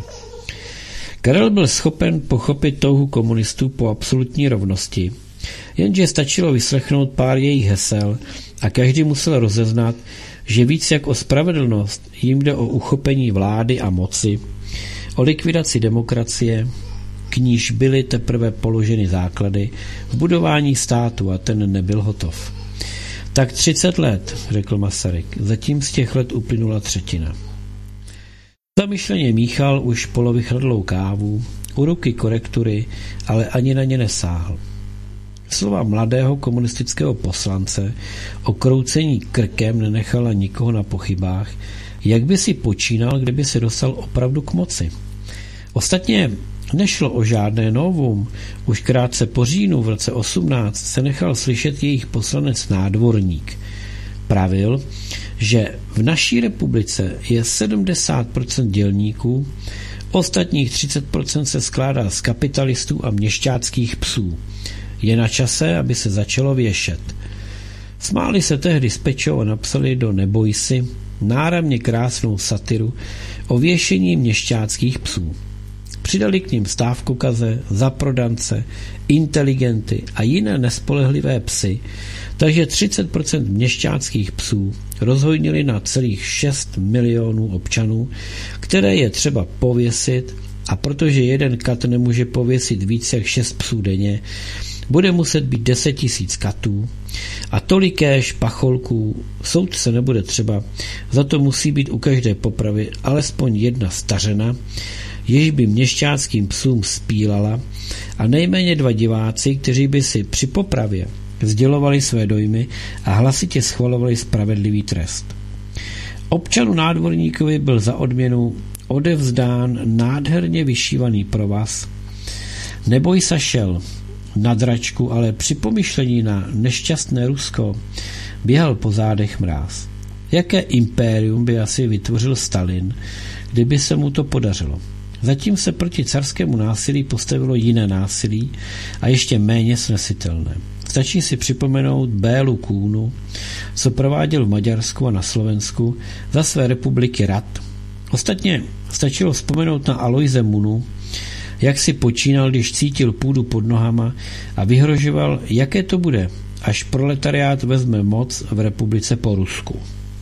Karel byl schopen pochopit touhu komunistů po absolutní rovnosti, jenže stačilo vyslechnout pár jejich hesel a každý musel rozeznat, že víc jak o spravedlnost jim jde o uchopení vlády a moci, o likvidaci demokracie, k níž byly teprve položeny základy v budování státu a ten nebyl hotov. Tak třicet let, řekl Masaryk, zatím z těch let uplynula třetina. Zamyšleně míchal už polovychradlou kávu, u ruky korektury, ale ani na ně nesáhl. Slova mladého komunistického poslance o kroucení krkem nenechala nikoho na pochybách, jak by si počínal, kdyby se dostal opravdu k moci. Ostatně nešlo o žádné novum. Už krátce po říjnu v roce osmnáct se nechal slyšet jejich poslanec Nádvorník. Pravil, že v naší republice je sedmdesát procent dělníků, ostatních třicet procent se skládá z kapitalistů a měšťáckých psů. Je na čase, aby se začalo věšet. Smáli se tehdy s Pečou a napsali do Neboj si náramně krásnou satiru o věšení měšťáckých psů. Přidali k ním stávkokaze, zaprodance, inteligenty a jiné nespolehlivé psy, takže třicet procent měšťáckých psů rozhojnili na celých šest milionů občanů, které je třeba pověsit, a protože jeden kat nemůže pověsit více jak šest psů denně, bude muset být deset tisíc katů a tolikéž pacholků, soudce nebude třeba, za to musí být u každé popravy alespoň jedna stařena, jež by měšťáckým psům spílala, a nejméně dva diváci, kteří by si při popravě sdělovali své dojmy a hlasitě schvalovali spravedlivý trest. Občanu Nádvorníkovi byl za odměnu odevzdán nádherně vyšívaný provaz. Neboj sa šel na dračku, ale při pomyšlení na nešťastné Rusko běhal po zádech mráz. Jaké impérium by asi vytvořil Stalin, kdyby se mu to podařilo? Zatím se proti carskému násilí postavilo jiné násilí a ještě méně snesitelné. Stačí si připomenout Bélu Kůnu, co prováděl v Maďarsku a na Slovensku za své republiky rad. Ostatně stačilo vzpomenout na Alojze Munu, jak si počínal, když cítil půdu pod nohama a vyhrožoval, jaké to bude, až proletariát vezme moc v republice po Rusku.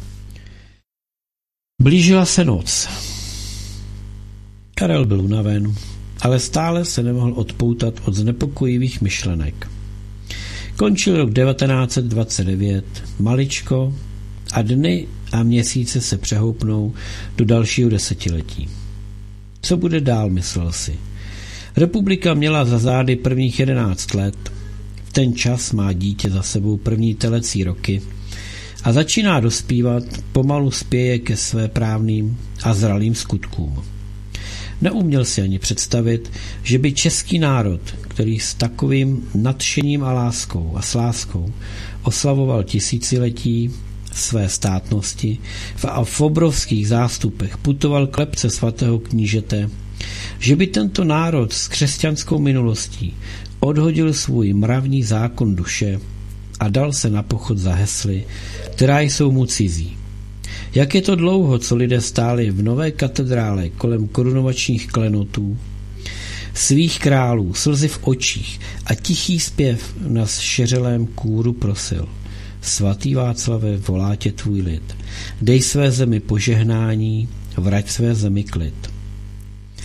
Blížila se noc. Karel byl unaven, ale stále se nemohl odpoutat od znepokojivých myšlenek. Končil rok devatenáct set dvacet devět, maličko, a dny a měsíce se přehoupnou do dalšího desetiletí. Co bude dál, myslel si. Republika měla za zády prvních jedenáct let, v ten čas má dítě za sebou první telecí roky a začíná dospívat, pomalu spěje ke své právným a zralým skutkům. Neuměl si ani představit, že by český národ, který s takovým nadšením a láskou a s láskou oslavoval tisíciletí své státnosti a v obrovských zástupech putoval k lebce svatého knížete, že by tento národ s křesťanskou minulostí odhodil svůj mravní zákon duše a dal se na pochod za hesly, která jsou mu cizí. Jak je to dlouho, co lidé stáli v nové katedrále kolem korunovačních klenotů, svých králů, slzy v očích a tichý zpěv na šeřelém kůru prosil: Svatý Václave, volá tě tvůj lid, dej své zemi požehnání, vrať své zemi klid.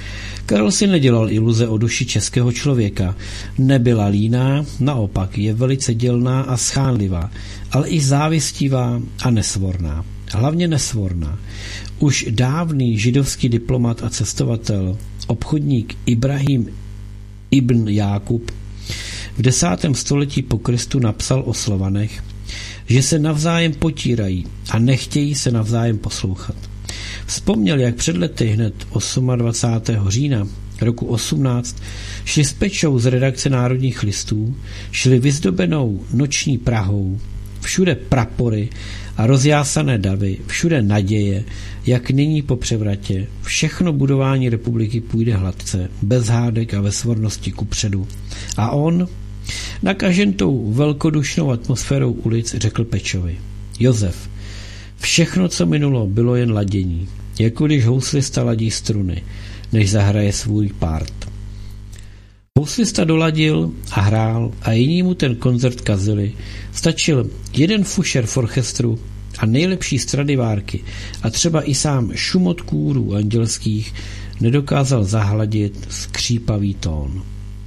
Karel si nedělal iluze o duši českého člověka. Nebyla líná, naopak je velice dělná a schánlivá, ale i závistivá a nesvorná. Hlavně nesvorná. Už dávný židovský diplomat a cestovatel, obchodník Ibrahim ibn Jákub v desátém století po Kristu napsal o Slovanech, že se navzájem potírají a nechtějí se navzájem poslouchat. Vzpomněl, jak před lety hned dvacátého osmého října roku osmnáct šli s Pečou z redakce Národních listů, šli vyzdobenou noční Prahou, všude prapory a rozjásané davy, všude naděje, jak nyní po převratě, všechno budování republiky půjde hladce, bez hádek a ve svornosti kupředu. A on, nakažen tou velkodušnou atmosférou ulic, řekl Pečovi: Josef, všechno, co minulo, bylo jen ladění, jako když houslista ladí struny, než zahraje svůj part. Houslista doladil a hrál a jiní mu ten koncert kazili. Stačil jeden fušer v orchestru a nejlepší Stradivárky a třeba i sám šumot kůrů andělských nedokázal zahladit skřípavý tón.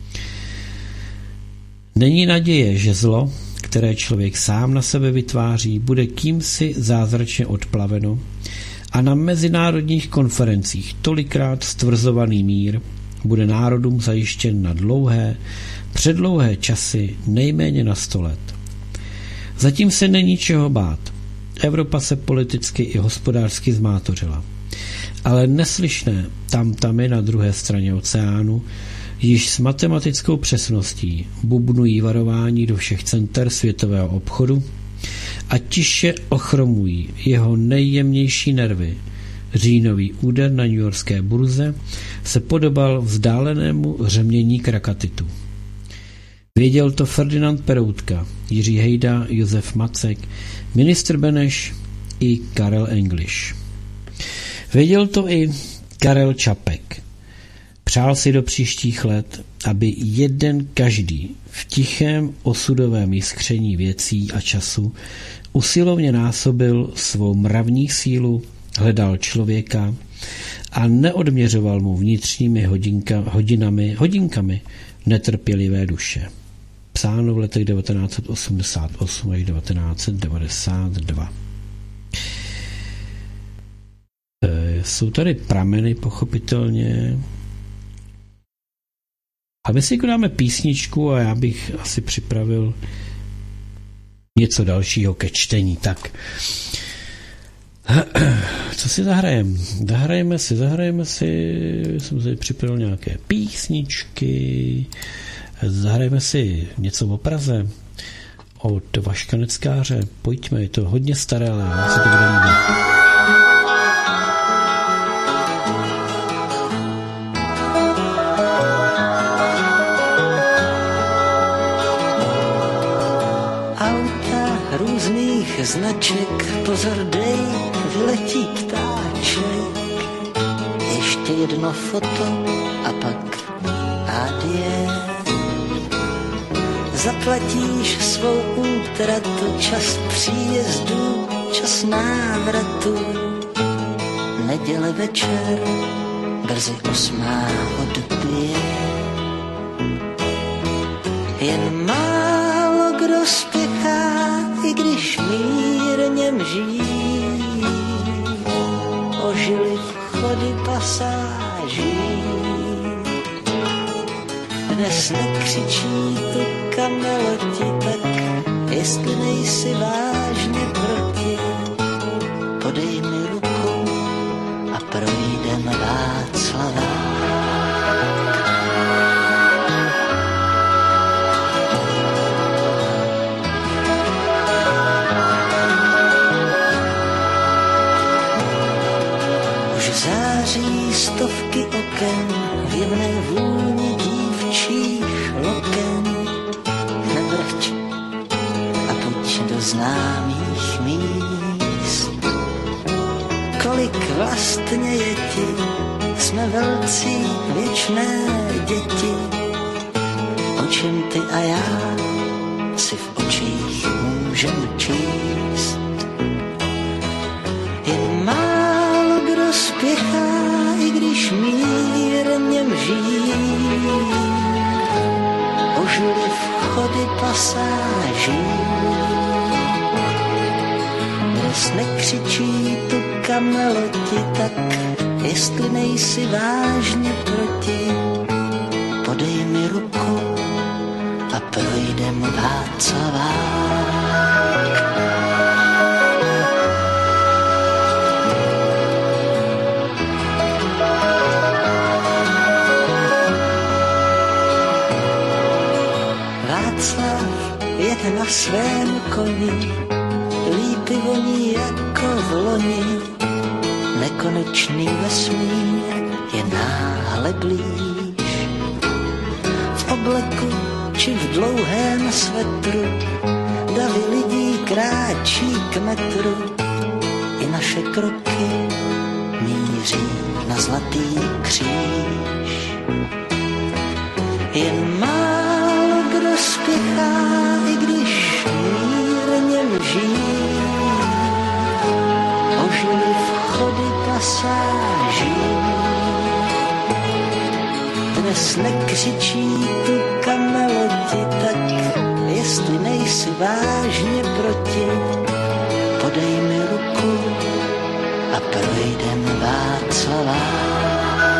Není naděje, že zlo, které člověk sám na sebe vytváří, bude kýmsi zázračně odplaveno a na mezinárodních konferencích tolikrát stvrzovaný mír bude národům zajištěn na dlouhé, předlouhé časy, nejméně na sto let. Zatím se není čeho bát. Evropa se politicky i hospodářsky zmátořila. Ale neslyšné tamtamy na druhé straně oceánu již s matematickou přesností bubnují varování do všech center světového obchodu a tiše ochromují jeho nejjemnější nervy. Říjnový úder na newyorské burze se podobal vzdálenému řemění krakatitu. Věděl to Ferdinand Peroutka, Jiří Hejda, Josef Macek, ministr Beneš i Karel English. Věděl to i Karel Čapek. Přál si do příštích let, aby jeden každý v tichém osudovém jiskření věcí a času usilovně násobil svou mravní sílu, hledal člověka a neodměřoval mu vnitřními hodinka, hodinami, hodinkami netrpělivé duše. Psáno v letech devatenáct set osmdesát osm až devatenáct set devadesát dva. E, jsou tady prameny, pochopitelně. A my si dáme písničku a já bych asi připravil něco dalšího ke čtení. Tak, co si zahrajeme? Zahrajeme si, zahrajeme si, jsem si připravil nějaké písničky, zahrajeme si něco o Praze od Vaška Neckáře. Pojďme, je to hodně staré, ale vám se to bude líbit. Značek, pozor dej, vyletí ptáček. Ještě jedno foto a pak adie. Zaplatíš svou útratu, čas příjezdu, čas návratu. Neděle večer, brzy osmá odbije. Jen málo kdo spěchá, i když mírně mží, ožili vchody pasáží. Dnes nekřičí tu kameloti, tak jestli nejsi vážně proti, podej mi ruku a projdem Václavák. Září stovky oken v jemné vůni dívčích loken. Nevrť a pojď do známých míst. Kolik vlastně je ti, jsme velcí věčné děti. O čem ty a já si v očích můžem číst. Jen má spěchá, i když mírně pasáží. Dnes nekřičí tu kameloti, tak jestli nejsi vážně proti, podej mi ruku a projdem Václavák. Jede na svém koni, lípy voní jako v loni, nekonečný vesmír je náhle blíž. V obleku či v dlouhém svetru davy lidí kráčí k metru, i naše kroky míří na zlatý kříž. Jen málo kdo spěchá, i když mírně mží, ožili vchody pasáží. Dnes nekřičí tu kameloti, tak jestli nejsi vážně proti, podej mi ruku a projdem Václavák.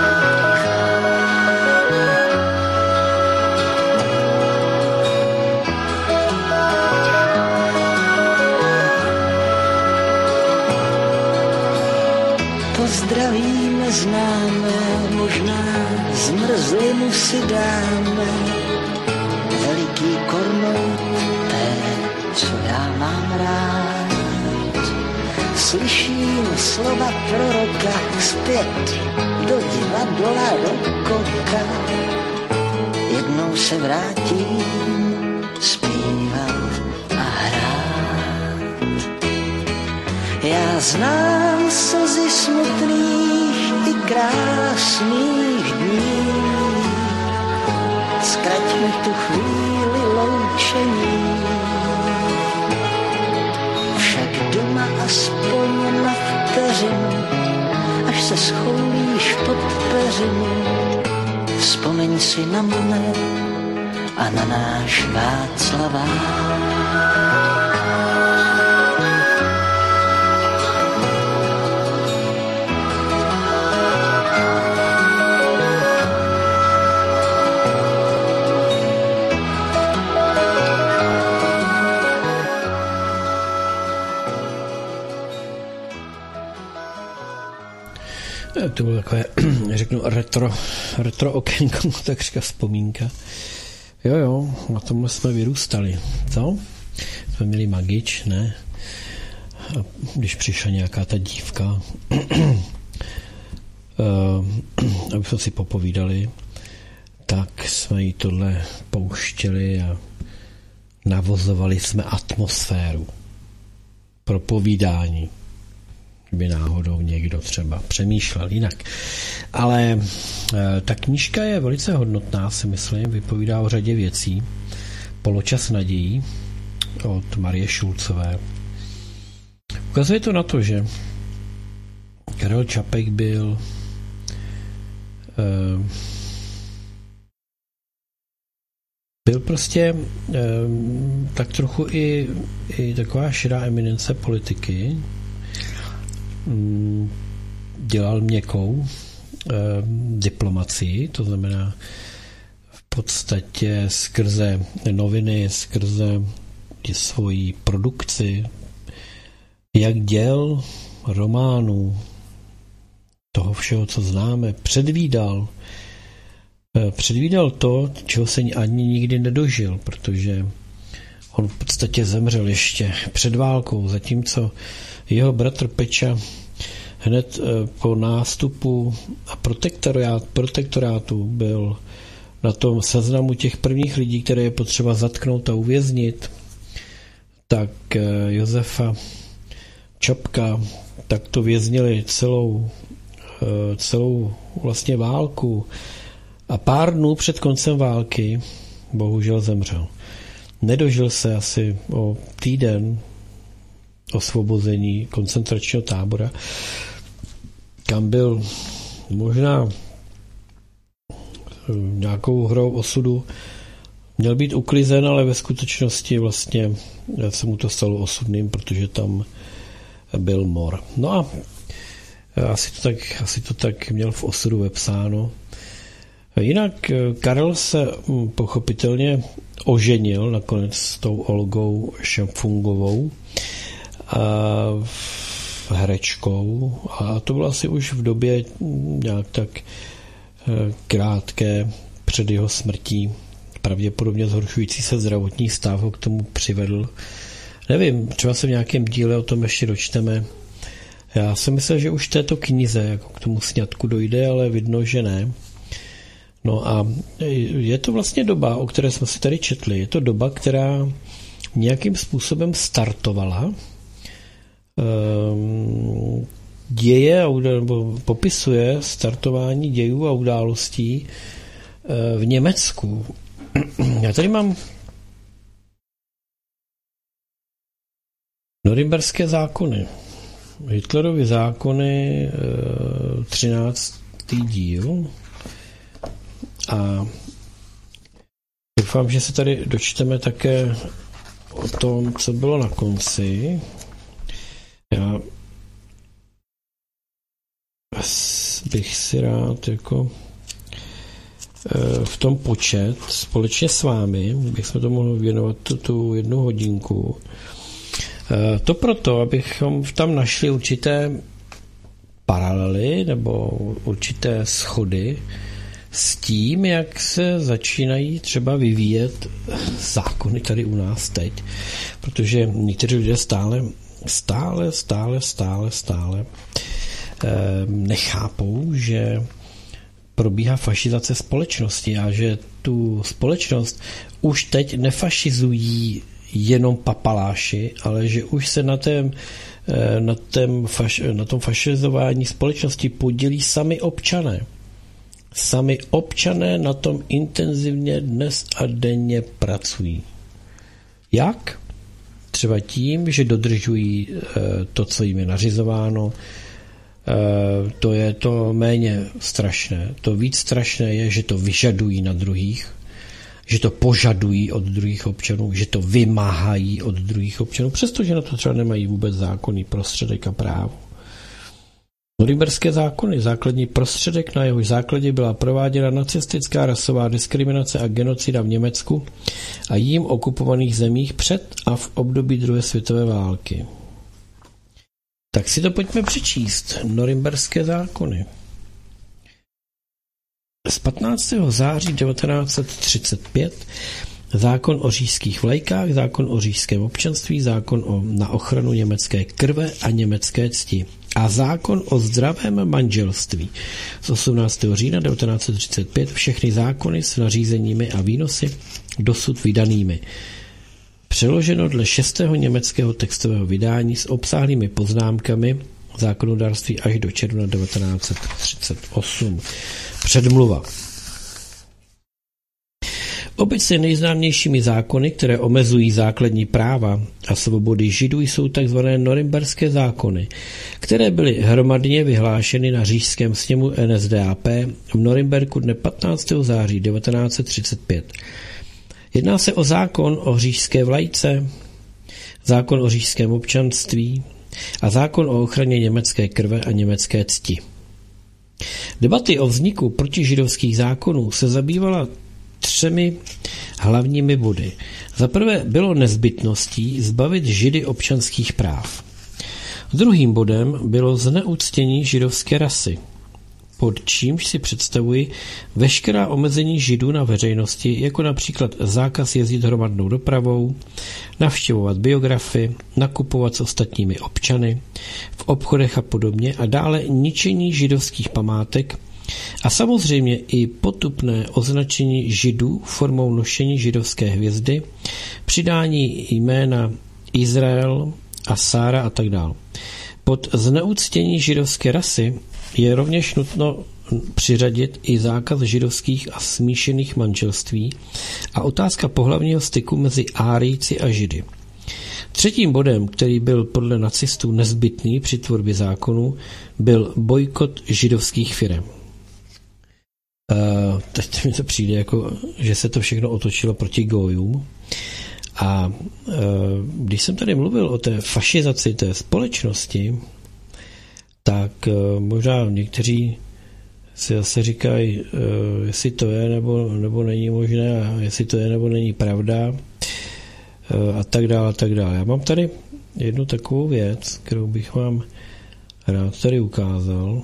Pozdravíme známé, možná zmrzlinu si dáme, veliký kornout té, co já mám rád. Slyším slova proroka zpět do divadla rokoka, jednou se vrátím zpívat a hrát. Já znám slzy smutných i krásných dní, zkraťme tu chvíli loučení, však doma aspoň na vteřinu, až se schoulíš pod peřinu, vzpomeň si na mne a na náš Václavák. To bylo takové, řeknu, retro, retro okénko, takřka vzpomínka. Jo, jo, na tomhle jsme vyrůstali. Co? Jsme měli Magič, ne? A když přišla nějaká ta dívka, aby jsme si popovídali, tak jsme jí tohle pouštěli a navozovali jsme atmosféru pro povídání, by náhodou někdo třeba přemýšlel jinak. Ale ta knížka je velice hodnotná, si myslím, vypovídá o řadě věcí. Poločas nadějí od Marie Šulcové. Ukazuje to na to, že Karel Čapek byl byl prostě tak trochu i, i taková širá eminence politiky. Dělal měkkou eh, diplomacii, to znamená v podstatě skrze noviny, skrze svoji produkci, jak děl, románů, toho všeho, co známe, předvídal, eh, předvídal to, čeho se ani nikdy nedožil, protože on v podstatě zemřel ještě před válkou, zatímco jeho bratr Peča hned po nástupu a protektorát, protektorátu byl na tom seznamu těch prvních lidí, které je potřeba zatknout a uvěznit, tak Josefa Čapka tak to věznili celou, celou vlastně válku a pár dnů před koncem války bohužel zemřel. Nedožil se asi o týden osvobození koncentračního tábora, kam byl možná nějakou hrou osudu měl být uklizen, ale ve skutečnosti vlastně se mu to stalo osudným, protože tam byl mor. No a asi to tak, asi to tak měl v osudu vepsáno. Jinak Karel se pochopitelně oženil nakonec s tou Olgou Šamfungovou, herečkou, a to bylo asi už v době nějak tak krátké před jeho smrtí. Pravděpodobně zhoršující se zdravotní stav ho k tomu přivedl. Nevím, třeba se v nějakém díle o tom ještě dočteme. Já jsem myslel, že už v této knize jako k tomu sňatku dojde, ale vidno, že ne. No a je to vlastně doba, o které jsme si tady četli. Je to doba, která nějakým způsobem startovala um, děje nebo popisuje startování dějů a událostí uh, v Německu. Já tady mám Norimberské zákony. Hitlerovy zákony, třináctý díl. A doufám, že se tady dočteme také o tom, co bylo na konci. Já bych si rád jako v tom počet společně s vámi, bychom to mohli věnovat tu, tu jednu hodinku. To proto, abychom tam našli určité paralely nebo určité schody s tím, jak se začínají třeba vyvíjet zákony tady u nás teď. Protože někteří lidé stále, stále, stále, stále, stále eh, nechápou, že probíhá fašizace společnosti a že tu společnost už teď nefašizují jenom papaláši, ale že už se na, tém, na, tém faš, na tom fašizování společnosti podělí sami občané. Sami občané na tom intenzivně dnes a denně pracují. Jak? Třeba tím, že dodržují to, co jim je nařizováno. To je to méně strašné. To víc strašné je, že to vyžadují na druhých, že to požadují od druhých občanů, že to vymáhají od druhých občanů, přestože na to třeba nemají vůbec zákonný prostředek a právo. Norimberské zákony, základní prostředek, na jehož základě byla prováděna nacistická rasová diskriminace a genocida v Německu a jím okupovaných zemích před a v období druhé světové války. Tak si to pojďme přečíst. Norimberské zákony. Z patnáctého září devatenáct set třicet pět zákon o říšských vlajkách, zákon o říšském občanství, zákon o, na ochranu německé krve a německé cti a zákon o zdravém manželství. Z osmnáctého října devatenáct set třicet pět všechny zákony s nařízeními a výnosy dosud vydanými. Přeloženo dle šestého německého textového vydání s obsáhlými poznámkami zákonodárství až do června devatenáct set třicet osm. Předmluva. Obecně nejznámějšími zákony, které omezují základní práva a svobody Židů, jsou tzv. Norimberské zákony, které byly hromadně vyhlášeny na říšském sněmu N S D A P v Norimberku dne patnáctého září devatenáct set třicet pět. Jedná se o zákon o říšské vlajce, zákon o říšském občanství a zákon o ochraně německé krve a německé cti. Debaty o vzniku protižidovských zákonů se zabývala třemi hlavními body. Za prvé bylo nezbytností zbavit Židy občanských práv. Druhým bodem bylo zneuctění židovské rasy, pod čímž si představuji veškerá omezení Židů na veřejnosti, jako například zákaz jezdit hromadnou dopravou, navštěvovat biografy, nakupovat s ostatními občany, v obchodech a podobně a dále ničení židovských památek a samozřejmě i potupné označení Židů formou nošení židovské hvězdy, přidání jména Izrael a Sára a tak dále. Pod zneuctění židovské rasy je rovněž nutno přiřadit i zákaz židovských a smíšených manželství a otázka pohlavního styku mezi Árijci a Židy. Třetím bodem, který byl podle nacistů nezbytný při tvorbě zákonů, byl bojkot židovských firem. Uh, teď mi to přijde, jako, že se to všechno otočilo proti gojům. A uh, když jsem tady mluvil o té fašizaci té společnosti, tak uh, možná někteří si zase říkají, uh, jestli to je nebo, nebo není možné, a jestli to je nebo není pravda, uh, a tak dále, a tak dále. Já mám tady jednu takovou věc, kterou bych vám rád tady ukázal.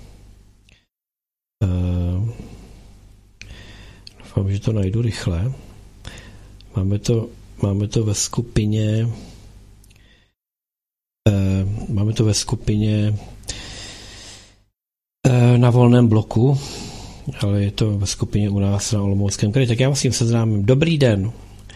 Uh, doufám, že to najdu rychle. Máme to, máme to ve skupině uh, máme to ve skupině uh, na Volném bloku, ale je to ve skupině u nás na Olomouckém kraji. Tak já vás s tím seznámím. Dobrý den.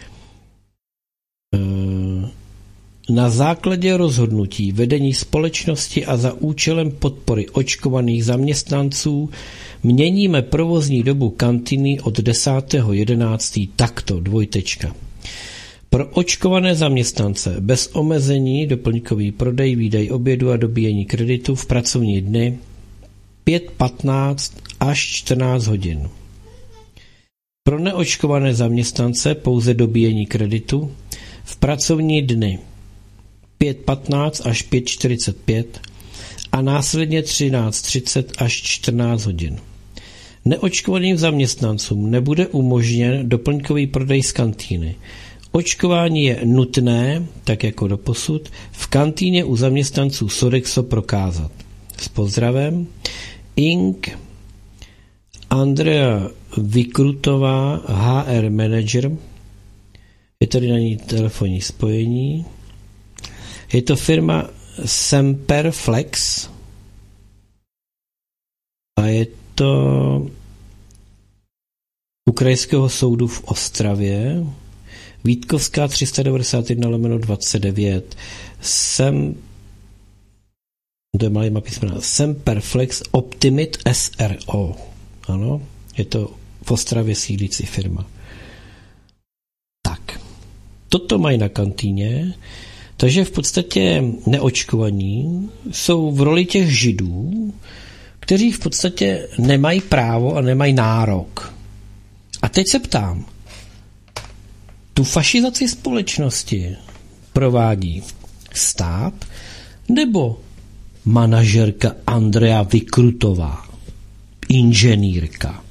Uh, Na základě rozhodnutí vedení společnosti a za účelem podpory očkovaných zaměstnanců měníme provozní dobu kantýny od desátého jedenáctého takto, dvojtečka. Pro očkované zaměstnance bez omezení doplňkový prodej, výdej obědu a dobíjení kreditu v pracovní dny pět patnáct až čtrnáct hodin. Pro neočkované zaměstnance pouze dobíjení kreditu v pracovní dny pět patnáct až pět čtyřicet pět a následně třináct třicet až čtrnáct hodin. Neočkovaným zaměstnancům nebude umožněn doplňkový prodej z kantýny. Očkování je nutné, tak jako doposud, v kantýně u zaměstnanců Sodexo prokázat. S pozdravem, Ing. Andrea Vykrutová, H R manager, je tady na ní telefonní spojení. Je to firma Semperflex a je to u Krajského soudu v Ostravě. Vítkovská tři sta devadesát jedna lomeno dvacet devět. Sem, to je malý písmena, Semperflex Optimit S R O. Ano, je to v Ostravě sídlící firma. Tak, toto mají na kantýně. Takže v podstatě neočkovaní jsou v roli těch židů, kteří v podstatě nemají právo a nemají nárok. A teď se ptám, tu fašizaci společnosti provádí stát nebo manažerka Andrea Vykrutová, inženýrka?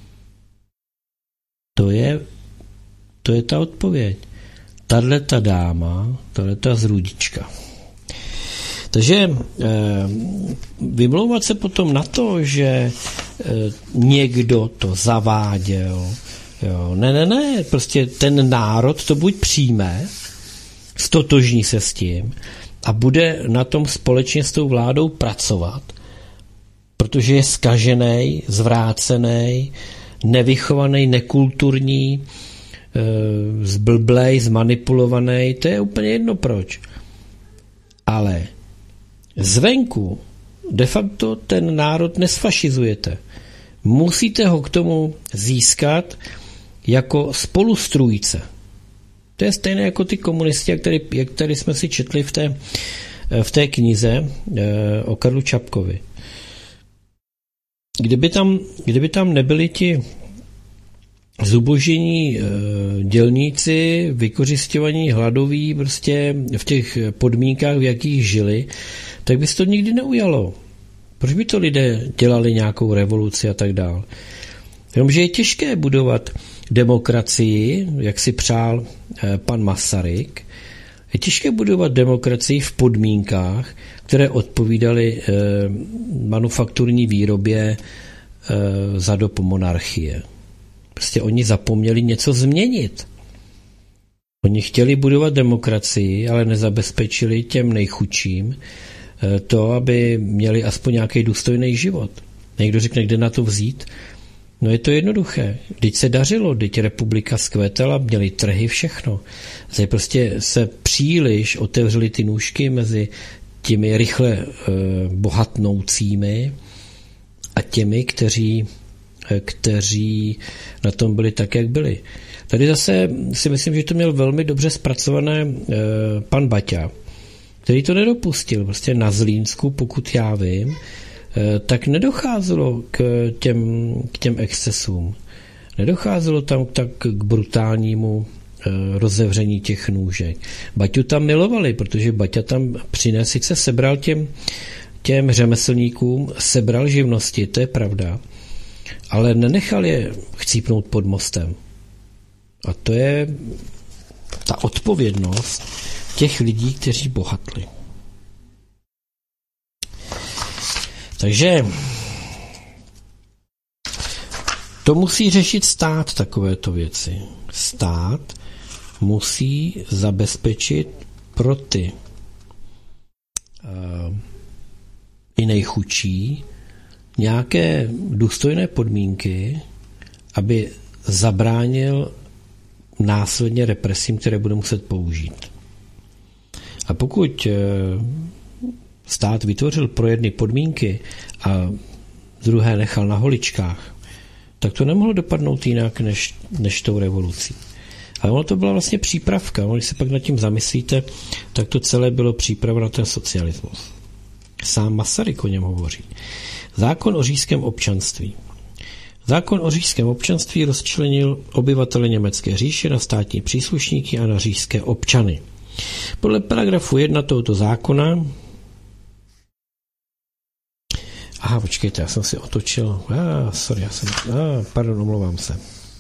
To je, to je ta odpověď. Tahleta dáma, tahleta zrůdička. Takže e, vymlouvat se potom na to, že e, někdo to zaváděl, jo, ne, ne, ne, prostě ten národ to buď přijme, stotožní se s tím a bude na tom společně s tou vládou pracovat, protože je zkažený, zvrácený, nevychovaný, nekulturní, zblblej, zmanipulovaný, to je úplně jedno proč. Ale zvenku de facto ten národ nesfašizujete. Musíte ho k tomu získat jako spolustrůjce. To je stejné jako ty komunisti, jak tady, jak tady jsme si četli v té, v té knize o Karlu Čapkovi. Kdyby tam, kdyby tam nebyli ti zubožení dělníci, vykořisťovaní, hladoví, prostě v těch podmínkách, v jakých žili, tak by se to nikdy neujalo. Proč by to lidé dělali nějakou revoluci a tak dál? Jenomže je těžké budovat demokracii, jak si přál pan Masaryk, je těžké budovat demokracii v podmínkách, které odpovídaly manufakturní výrobě za dob monarchie. Prostě oni zapomněli něco změnit. Oni chtěli budovat demokracii, ale nezabezpečili těm nejchudším to, aby měli aspoň nějaký důstojný život. Někdo řekne, kde na to vzít? No je to jednoduché. Vždyť se dařilo, vždyť republika zkvétala, měli trhy, všechno. Zde prostě se příliš otevřely ty nůžky mezi těmi rychle e, bohatnoucími a těmi, kteří kteří na tom byli tak, jak byli. Tady zase si myslím, že to měl velmi dobře zpracované e, pan Baťa, který to nedopustil. Prostě na Zlínsku, pokud já vím, tak nedocházelo k těm, k těm excesům. Nedocházelo tam tak k brutálnímu rozevření těch nůžek. Baťu tam milovali, protože Baťa tam přines, sice sebral těm, těm řemeslníkům, sebral živnosti, to je pravda, ale nenechal je chcípnout pod mostem. A to je ta odpovědnost těch lidí, kteří bohatli. Takže to musí řešit stát, takovéto věci. Stát musí zabezpečit pro ty uh, i nejchudší nějaké důstojné podmínky, aby zabránil následně represím, které bude muset použít. A pokud uh, stát vytvořil pro jedny podmínky a druhé nechal na holičkách, tak to nemohlo dopadnout jinak než, než tou revolucí. Ale ono to byla vlastně přípravka. Když se pak nad tím zamyslíte, tak to celé bylo příprava na ten socialismus. Sám Masaryk o něm hovoří. Zákon o říšském občanství. Zákon o říšském občanství rozčlenil obyvatele Německé říše na státní příslušníky a na říšské občany. Podle paragrafu jedna tohoto zákona Aha, počkejte, já jsem si otočil. Ah, sorry, já jsem... Ah, pardon, omlouvám se.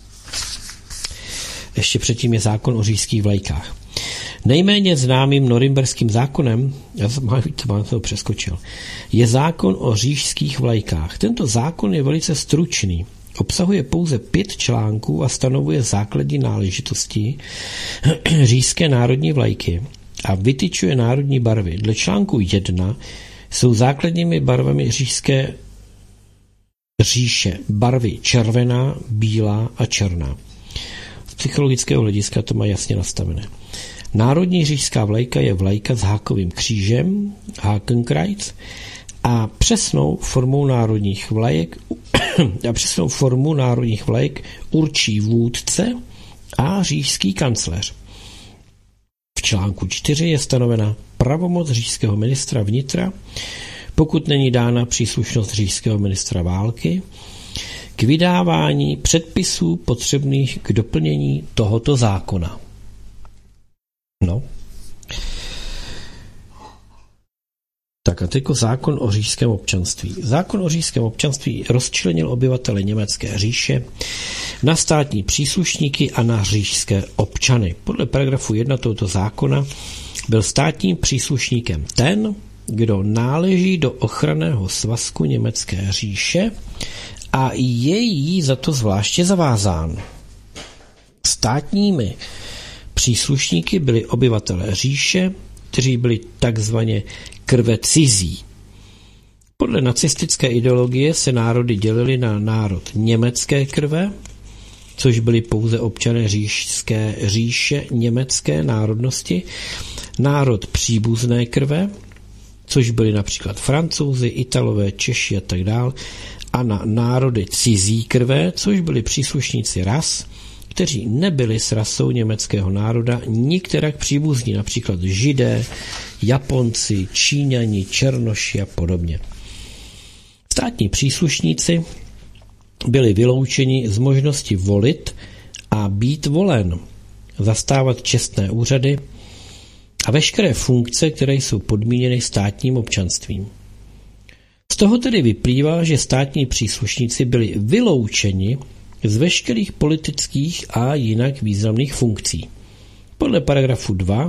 Ještě předtím je zákon o říšských vlajkách. Nejméně známým norimberským zákonem, já jsem to přeskočil, je zákon o říšských vlajkách. Tento zákon je velice stručný. Obsahuje pouze pět článků a stanovuje základní náležitosti říšské národní vlajky a vytyčuje národní barvy. Dle článku jedna jsou základními barvami říšské říše barvy červená, bílá a černá. Z psychologického hlediska to má jasně nastavené. Národní říšská vlajka je vlajka s hákovým křížem, Hakenkreuz, a přesnou formou národních vlajek a přesnou formu národních vlajek určí vůdce a říšský kancléř. V článku čtyři je stanovena pravomoc říšského ministra vnitra, pokud není dána příslušnost říšského ministra války, k vydávání předpisů potřebných k doplnění tohoto zákona. No. Tak a teď zákon o říšském občanství. Zákon o říšském občanství rozčlenil obyvatele Německé říše na státní příslušníky a na říšské občany. Podle paragrafu jedna tohoto zákona byl státním příslušníkem ten, kdo náleží do ochranného svazku Německé říše a je jí za to zvláště zavázán. Státními příslušníky byli obyvatelé říše, kteří byli takzvaně krve cizí. Podle nacistické ideologie se národy dělily na národ německé krve, což byli pouze občané říšské říše německé národnosti, národ příbuzné krve, což byli například Francouzi, Italové, Češi a tak dál, a na národy cizí krve, což byli příslušníci ras, kteří nebyli s rasou německého národa nikterak příbuzní, například Židé, Japonci, Číňani, Černoši a podobně. Státní příslušníci byli vyloučeni z možnosti volit a být volen, zastávat čestné úřady a veškeré funkce, které jsou podmíněny státním občanstvím. Z toho tedy vyplývá, že státní příslušníci byli vyloučeni z veškerých politických a jinak významných funkcí. Podle paragrafu dva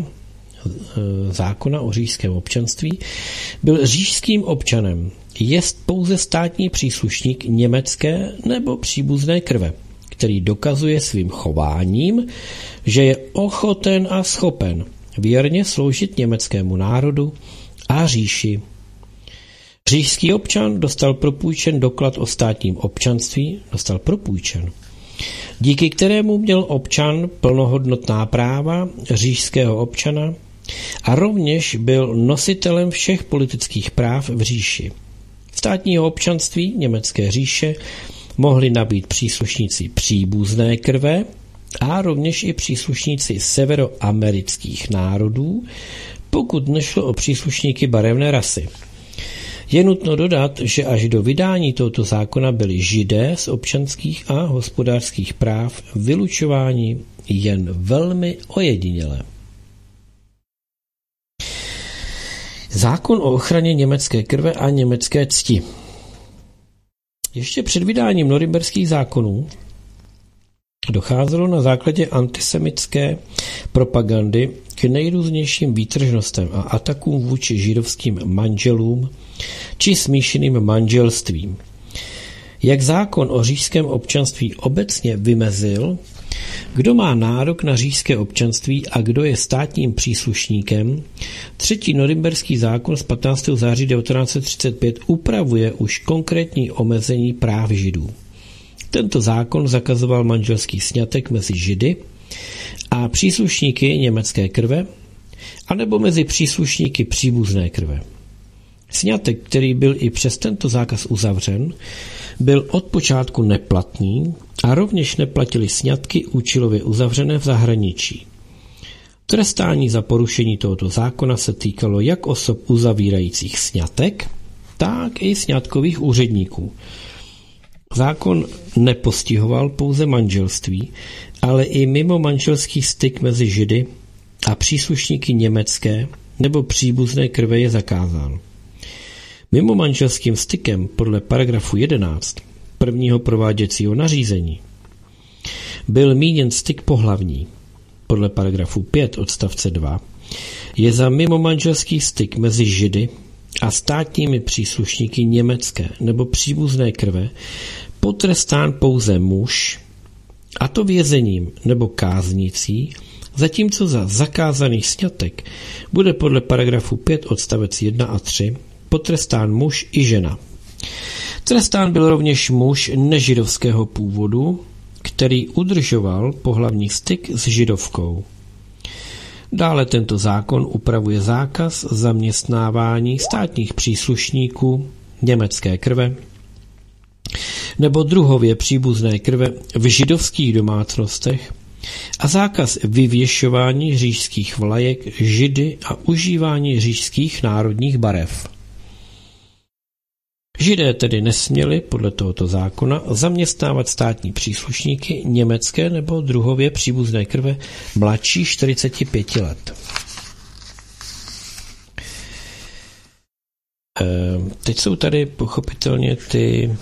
zákona o říšském občanství byl říšským občanem jest pouze státní příslušník německé nebo příbuzné krve, který dokazuje svým chováním, že je ochoten a schopen věrně sloužit německému národu a říši. Říšský občan dostal propůjčen doklad o státním občanství, dostal propůjčen, díky kterému měl občan plnohodnotná práva říšského občana a rovněž byl nositelem všech politických práv v říši. Státního občanství německé říše mohli nabít příslušníci příbuzné krve a rovněž i příslušníci severoamerických národů, pokud nešlo o příslušníky barevné rasy. Je nutno dodat, že až do vydání tohoto zákona byli Židé z občanských a hospodářských práv vylučováni jen velmi ojediněle. Zákon o ochraně německé krve a německé cti. Ještě před vydáním norimberských zákonů docházelo na základě antisemitské propagandy k nejrůznějším výtržnostem a atakům vůči židovským manželům či smíšeným manželstvím. Jak zákon o říšském občanství obecně vymezil, kdo má nárok na říšské občanství a kdo je státním příslušníkem, třetí norimberský zákon z patnáctého září devatenáct set třicet pět upravuje už konkrétní omezení práv židů. Tento zákon zakazoval manželský sňatek mezi Židy a příslušníky německé krve, anebo mezi příslušníky příbuzné krve. Sňatek, který byl i přes tento zákaz uzavřen, byl od počátku neplatný a rovněž neplatili sňatky účelově uzavřené v zahraničí. Trestání za porušení tohoto zákona se týkalo jak osob uzavírajících sňatek, tak i sňatkových úředníků. Zákon nepostihoval pouze manželství, ale i mimo manželský styk mezi Židy a příslušníky německé nebo příbuzné krve je zakázán. Mimo manželským stykem podle paragrafu jedenáct prvního prováděcího nařízení byl míněn styk pohlavní. Podle paragrafu pět odstavce dva je za mimo manželský styk mezi Židy a státními příslušníky německé nebo příbuzné krve potrestán pouze muž, a to vězením nebo káznicí, zatímco za zakázaný sňatek bude podle paragrafu pět odstavec jedna a tři potrestán muž i žena. Trestán byl rovněž muž nežidovského původu, který udržoval pohlavní styk s židovkou. Dále tento zákon upravuje zákaz zaměstnávání státních příslušníků německé krve nebo druhově příbuzné krve v židovských domácnostech a zákaz vyvěšování říšských vlajek Židy a užívání říšských národních barev. Židé tedy nesměli podle tohoto zákona zaměstnávat státní příslušníky německé nebo druhově příbuzné krve mladší čtyřiceti pěti let. Teď jsou tady pochopitelně ty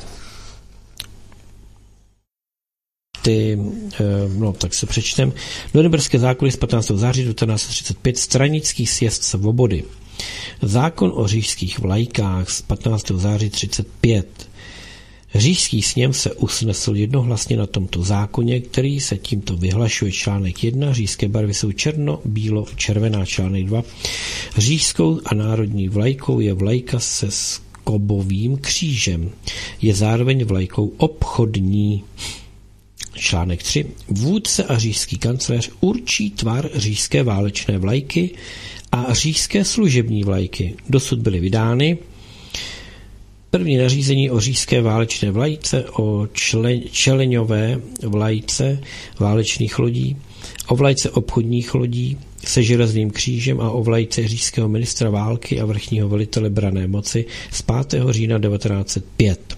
ty, no tak se přečtem, norimberské zákony z patnáctého září devatenáct set třicet pět, stranický sjezd svobody. Zákon o říšských vlajkách z patnáctého září třicet pět. Říšský sněm se usnesl jednohlasně na tomto zákoně, který se tímto vyhlašuje. Článek jedna. Říšské barvy jsou černo, bílo, červená. Článek dva. Říšskou a národní vlajkou je vlajka se skobovým křížem. Je zároveň vlajkou obchodní. Článek tři. Vůdce a říšský kancléř určí tvar říšské válečné vlajky a říšské služební vlajky. Dosud byly vydány první nařízení o říšské válečné vlajce, o člen, čeleňové vlajce válečných lodí, o vlajce obchodních lodí se železným křížem a o vlajce říšského ministra války a vrchního velitele branné moci z pátého října devatenáct set pět.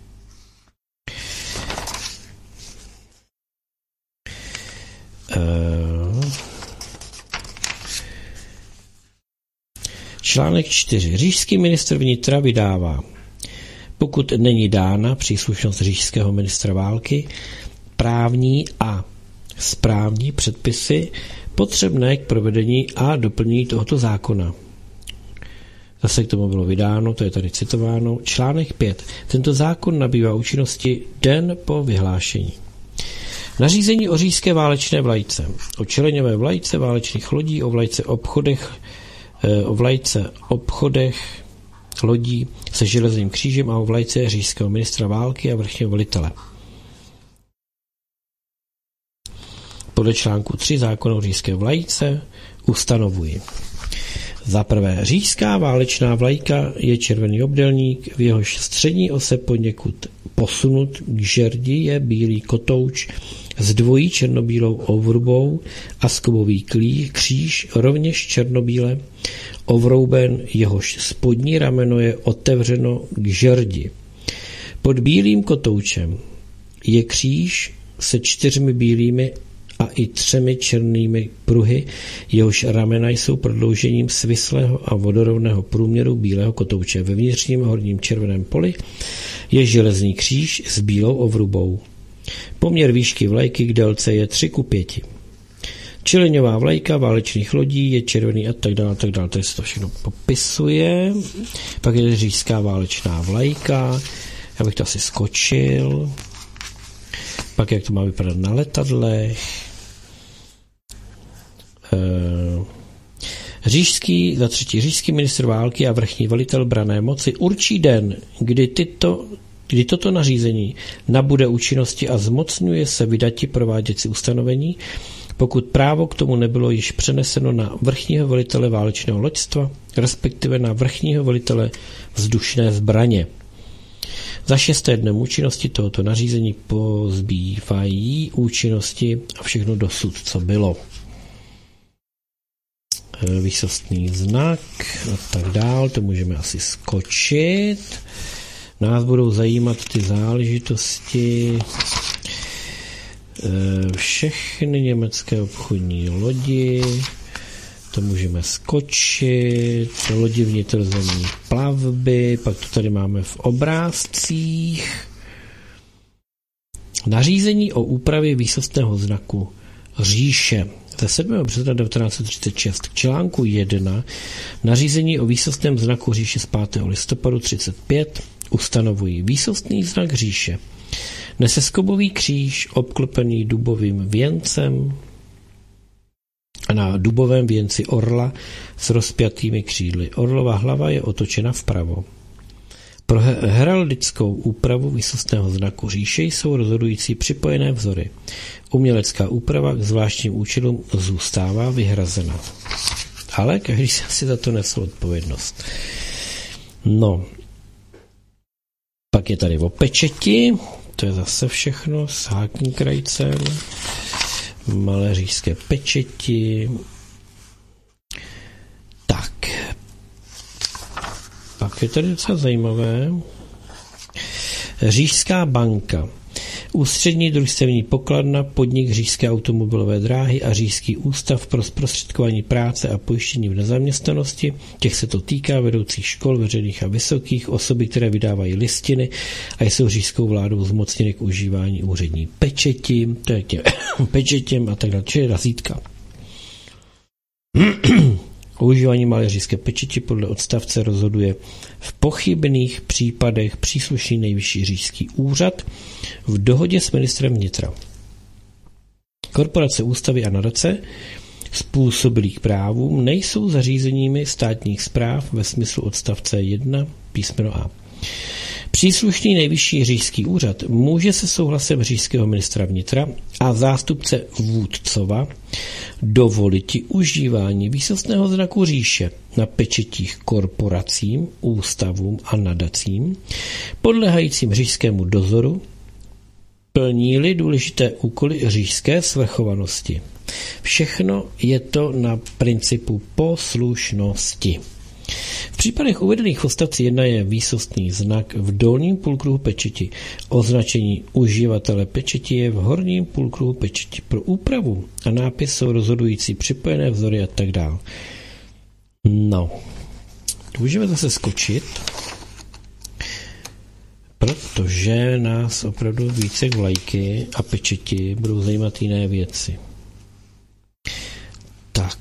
Článek čtyři. Říšský ministr vnitra vydává, pokud není dána příslušnost říšského ministra války, právní a správní předpisy potřebné k provedení a doplnění tohoto zákona. Zase k tomu bylo vydáno, to je tady citováno. Článek pět. Tento zákon nabývá účinnosti den po vyhlášení. Nařízení o říšské válečné vlajce, o čeleňové vlajce válečných lodí, o vlajce obchodech, o vlajce obchodech lodí se železným křížem a o vlajce říšského ministra války a vrchního velitele. Podle článku tři zákona o říšské vlajce ustanovuji. Za prvé, říšská válečná vlajka je červený obdélník, v jehož střední ose poněkud posunut k žerdi je bílý kotouč s dvojí černobílou ovrubou a skobový kříž, rovněž černobíle ovrouben, jehož spodní rameno je otevřeno k žerdi. Pod bílým kotoučem je kříž se čtyřmi bílými a i třemi černými pruhy, jehož ramena jsou prodloužením svislého a vodorovného průměru bílého kotouče. Ve vnitřním horním červeném poli je železný kříž s bílou ovrubou. Poměr výšky vlajky k délce je tři ku pěti. Čeleňová vlajka válečných lodí je červený a tak dále, tak dále. Tady se to všechno popisuje. Pak je říšská válečná vlajka. Já bych to asi skočil. Pak jak to má vypadat na letadlech. Říšský, za třetí, říšský ministr války a vrchní velitel branné moci určí den, kdy, tyto, kdy toto nařízení nabude účinnosti a zmocňuje se vydati prováděcí ustanovení, pokud právo k tomu nebylo již přeneseno na vrchního velitele válečného loďstva, respektive na vrchního velitele vzdušné zbraně. Za šesté dnem účinnosti tohoto nařízení pozbývají účinnosti a všechno dosud, co bylo. Výsostný znak a tak dál, to můžeme asi skočit. Nás budou zajímat ty záležitosti. Všechny německé obchodní lodi, to můžeme skočit, lodi vnitrozemní plavby, pak to tady máme v obrázcích. Nařízení o úpravě výsostného znaku říše. Ze sedmého března devatenáct set třicet šest k článku jedna nařízení o výsostném znaku říše z pátého listopadu třicet pět ustanovují výsostný znak říše. Nese skobový kříž obklopený dubovým věncem a na dubovém věnci orla s rozpjatými křídly. Orlova hlava je otočena vpravo. Pro heraldickou úpravu výsostného znaku říše jsou rozhodující připojené vzory. Umělecká úprava k zvláštním účelům zůstává vyhrazena. Ale každý si za to nesl odpovědnost. No. Pak je tady o pečeti. To je zase všechno s hákenkrajcem. Malé říšské pečeti. Tak. Pak je tady docela zajímavé. Říšská banka. Ústřední družstevní pokladna, podnik Říšské automobilové dráhy a Říšský ústav pro zprostředkování práce a pojištění v nezaměstnanosti. Těch se to týká vedoucích škol, veřejných a vysokých, osoby, které vydávají listiny a jsou říšskou vládou zmocněny k užívání úřední pečeti, to je těm pečetěm a tak dále, čili razítka. O užívání malé říšské pečeti podle odstavce rozhoduje v pochybných případech příslušný nejvyšší říšský úřad v dohodě s ministrem vnitra. Korporace, ústavy a nadace způsobilých právům nejsou zařízeními státních správ ve smyslu odstavce jedna písmeno A. Příslušný nejvyšší říšský úřad může se souhlasem říšského ministra vnitra a zástupce vůdcova dovoliti užívání výsostného znaku říše na pečetích korporacím, ústavům a nadacím, podléhajícím říšskému dozoru, plní-li důležité úkoly říšské svrchovanosti. Všechno je to na principu poslušnosti. V případech uvedených v odstavci jedna je výsostný znak v dolním půlkruhu pečeti. Označení uživatele pečeti je v horním půlkruhu pečeti. Pro úpravu a nápis jsou rozhodující připojené vzory a tak dále. No, můžeme zase skočit, protože nás opravdu více k vlajky a pečeti budou zajímat jiné věci. Tak.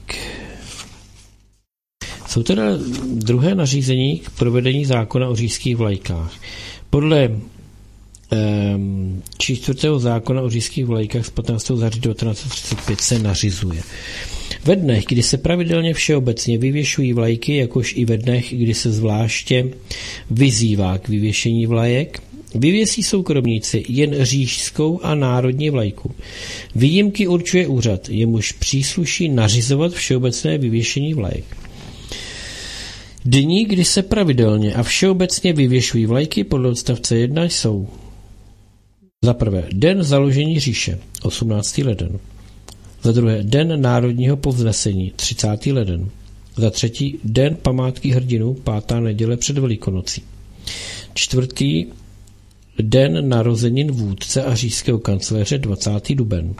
Jsou teda druhé nařízení k provedení zákona o říšských vlajkách. Podle um, čtvrtého zákona o říšských vlajkách z patnáctého září devatenáct set třicet pět se nařizuje. Ve dnech, kdy se pravidelně všeobecně vyvěšují vlajky, jakož i ve dnech, kdy se zvláště vyzývá k vyvěšení vlajek, vyvěsí soukromníci jen říšskou a národní vlajku. Výjimky určuje úřad, jemuž přísluší nařizovat všeobecné vyvěšení vlajek. Dní, kdy se pravidelně a všeobecně vyvěšují vlajky podle odstavce jedna jsou Za prvé, den založení říše, osmnáctý leden. Za druhé, den národního povznesení, třicátý leden. Za třetí, den památky hrdinů, pátá neděle před Velikonocí. Čtvrtý, den narozenin vůdce a říšského kancléře, dvacátý duben.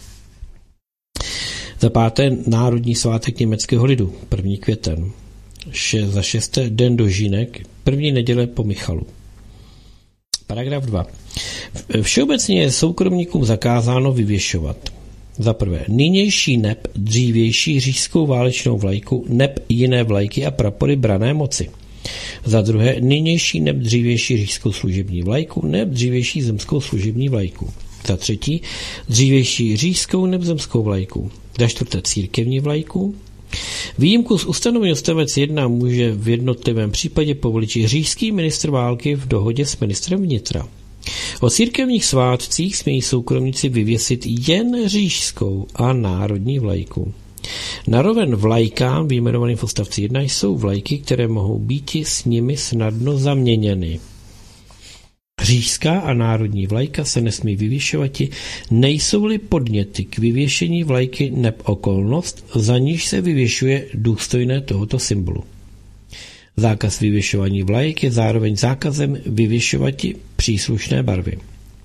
Za páté, národní svátek německého lidu, první květen. Še, za šesté, den dožínek, první neděle po Michalu. Paragraf dva. Všeobecně je soukromníkům zakázáno vyvěšovat. Za prvé, nynější neb dřívější říšskou válečnou vlajku, neb jiné vlajky a prapory branné moci. Za druhé, nynější neb dřívější říšskou služební vlajku, neb dřívější zemskou služební vlajku. Za třetí, dřívější říšskou neb zemskou vlajku. Za čtvrté, církevní vlajku. Výjimku z ustanovení odstavec jedna může v jednotlivém případě povolit říšský ministr války v dohodě s ministrem vnitra. O církevních svátcích smějí soukromníci vyvěsit jen říšskou a národní vlajku. Naroven vlajkám vyjmenovaným v odstavci jedna jsou vlajky, které mohou být s nimi snadno zaměněny. Říšská a národní vlajka se nesmí vyvěšovati, nejsou-li podněty k vyvěšení vlajky neb okolnost, za níž se vyvěšuje důstojné tohoto symbolu. Zákaz vyvěšování vlajek je zároveň zákazem vyvěšovati příslušné barvy.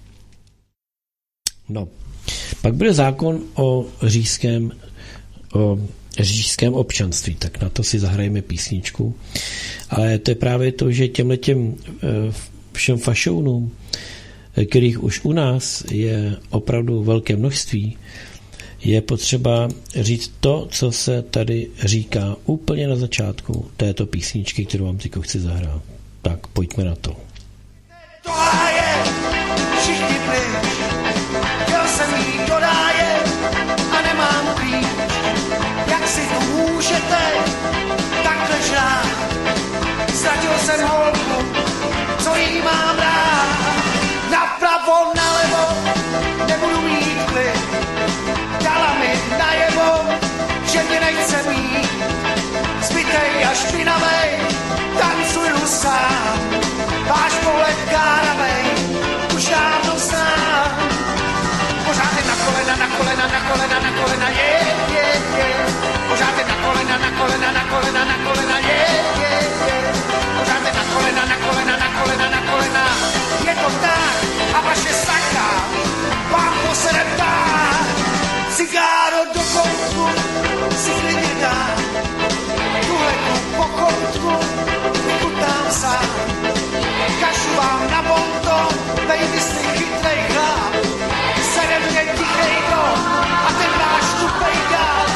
No, pak bude zákon o říšském, o říšském občanství, tak na to si zahrajeme písničku. Ale to je právě to, že těmhletěm všem fašounům, kterých už u nás je opravdu velké množství, je potřeba říct to, co se tady říká úplně na začátku této písničky, kterou vám teď chci zahrát. Tak pojďme na to. To je všichni pryč, chtěl jsem jít do ráje a nemám klíč. Jak si to můžete takhle žrát? Ztratil jsem holku, co jí mám rád. Napravo, nalevo, nebudu mít klid. Dala mi najevo, že mě nechce mít. Zbytej a špinavej, tancuju sám. Váš pohled káravej, už dávno znám. Pořád je na kolena, na kolena, na kolena, na kolena, je, je, je. Pořád je na kolena, na kolena, na kolena, na kolena, je, je, je. Pořád je na kolena, na kolena, na kolena, na kolena. Je to tak a vaše sakra vám posede ptát. Cigáro do koutku si klidně dám. Tuhleku po koutku vykutám sám. Kašu vám na bonton, baby jsi chytrej chlap. Sede mě tichej dom a ten váš tupej dál.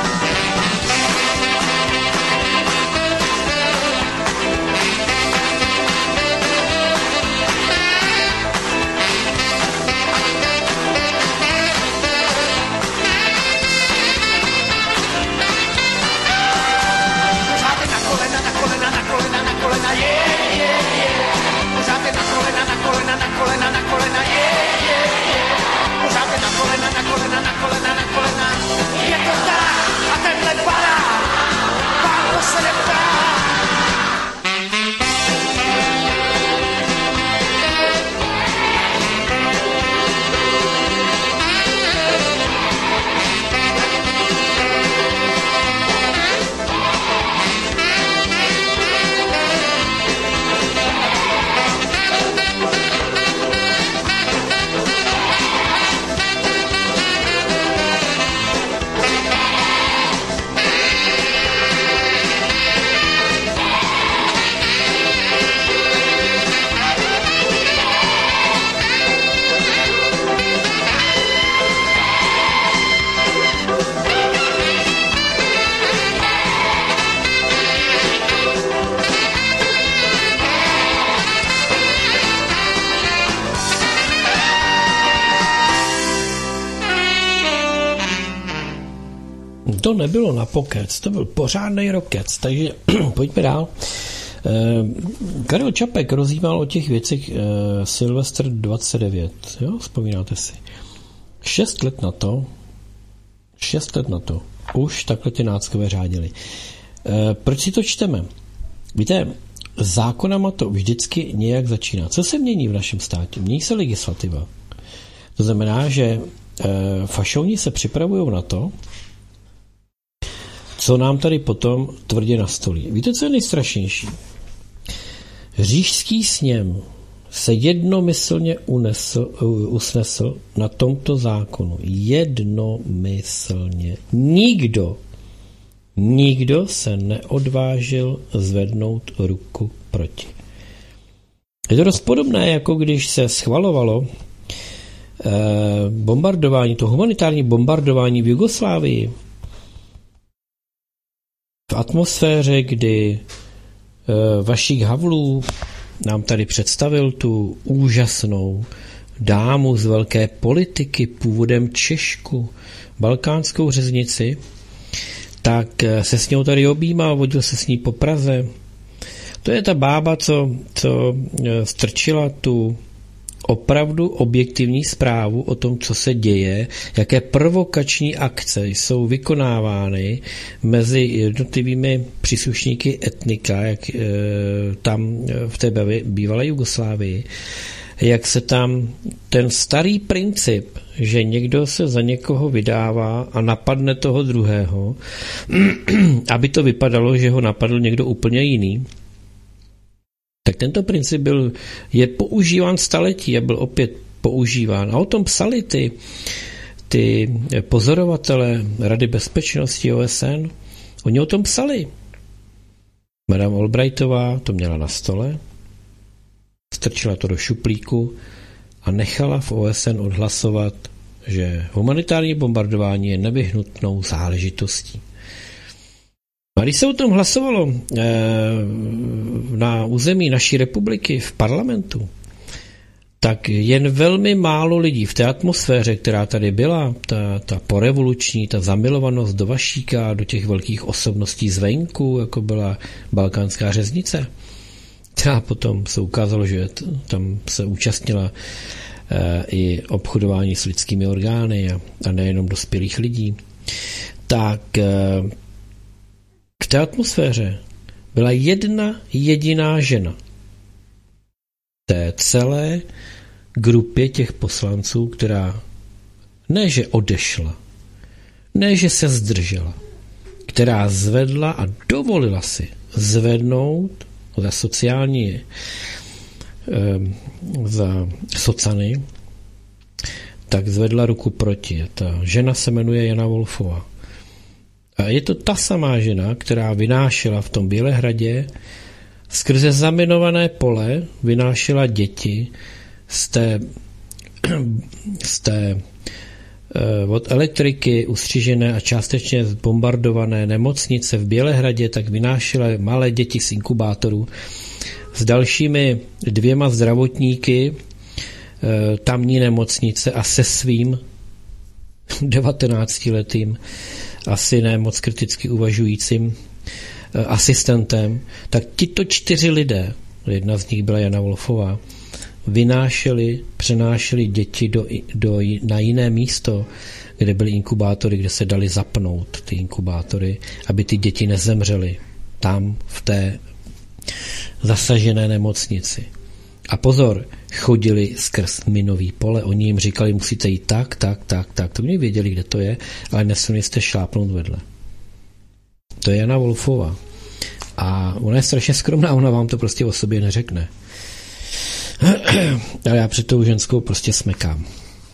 To nebylo na pokec, to byl pořádnej rokec, takže pojďme dál. Karel Čapek rozjímal o těch věcech Silvestr dvacet devět, jo, vzpomínáte si. Šest let na to, šest let na to, už takhle ty náckové řádili. Proč si to čteme? Víte, zákonama to vždycky nějak začíná. Co se mění v našem státě? Mění se legislativa. To znamená, že e, fašouni se připravují na to, co nám tady potom tvrdě nastolí. Víte, co je nejstrašnější? Říšský sněm se jednomyslně unesl, usnesl na tomto zákonu. Jednomyslně. Nikdo, nikdo se neodvážil zvednout ruku proti. Je to dost podobné, jako když se schvalovalo eh, bombardování, to humanitární bombardování v Jugoslávii. V atmosféře, kdy eh, Vašík Havlů nám tady představil tu úžasnou dámu z velké politiky, původem Češku, balkánskou řeznici, tak se s ní tady objímal, vodil se s ní po Praze. To je ta bába, co, co strčila tu opravdu objektivní zprávu o tom, co se děje, jaké provokační akce jsou vykonávány mezi jednotlivými příslušníky etnika, jak e, tam v té bývalé Jugoslávii, jak se tam ten starý princip, že někdo se za někoho vydává a napadne toho druhého, aby to vypadalo, že ho napadl někdo úplně jiný, tak tento princip byl, je používán staletí a byl opět používán. A o tom psali ty, ty pozorovatele Rady bezpečnosti O S N. Oni o tom psali. Madame Albrightová to měla na stole, strčila to do šuplíku a nechala v O S N odhlasovat, že humanitární bombardování je nevyhnutnou záležitostí. A když se o tom hlasovalo na území naší republiky v parlamentu, tak jen velmi málo lidí v té atmosféře, která tady byla, ta, ta porevoluční, ta zamilovanost do Vašíka, do těch velkých osobností zvenku, jako byla balkánská řeznice, a potom se ukázalo, že tam se účastnila i obchodování s lidskými orgány a, a nejenom dospělých lidí, tak v té atmosféře byla jedna jediná žena té celé grupě těch poslanců, která ne, že odešla, ne, že se zdržela, která zvedla a dovolila si zvednout za sociální za socany, tak zvedla ruku proti. Ta žena se jmenuje Jana Wolfová. A je to ta samá žena, která vynášela v tom Bělehradě skrze zaminované pole, vynášela děti z té, z té od elektriky ustřižené a částečně bombardované nemocnice v Bělehradě, tak vynášela malé děti z inkubátorů s dalšími dvěma zdravotníky tamní nemocnice a se svým devatenáctiletým asi ne moc kriticky uvažujícím asistentem, tak tito čtyři lidé, jedna z nich byla Jana Wolfová, vynášeli, přenášeli děti do, do, na jiné místo, kde byly inkubátory, kde se dali zapnout ty inkubátory, aby ty děti nezemřely tam v té zasažené nemocnici. A pozor, chodili skrz minový pole, oni jim říkali, musíte jít tak, tak, tak, tak. To mě věděli, kde to je, ale nesměli jste šlápnout vedle. To je Jana Wolfová. A ona je strašně skromná, ona vám to prostě o sobě neřekne. Ale já před tou ženskou prostě smekám.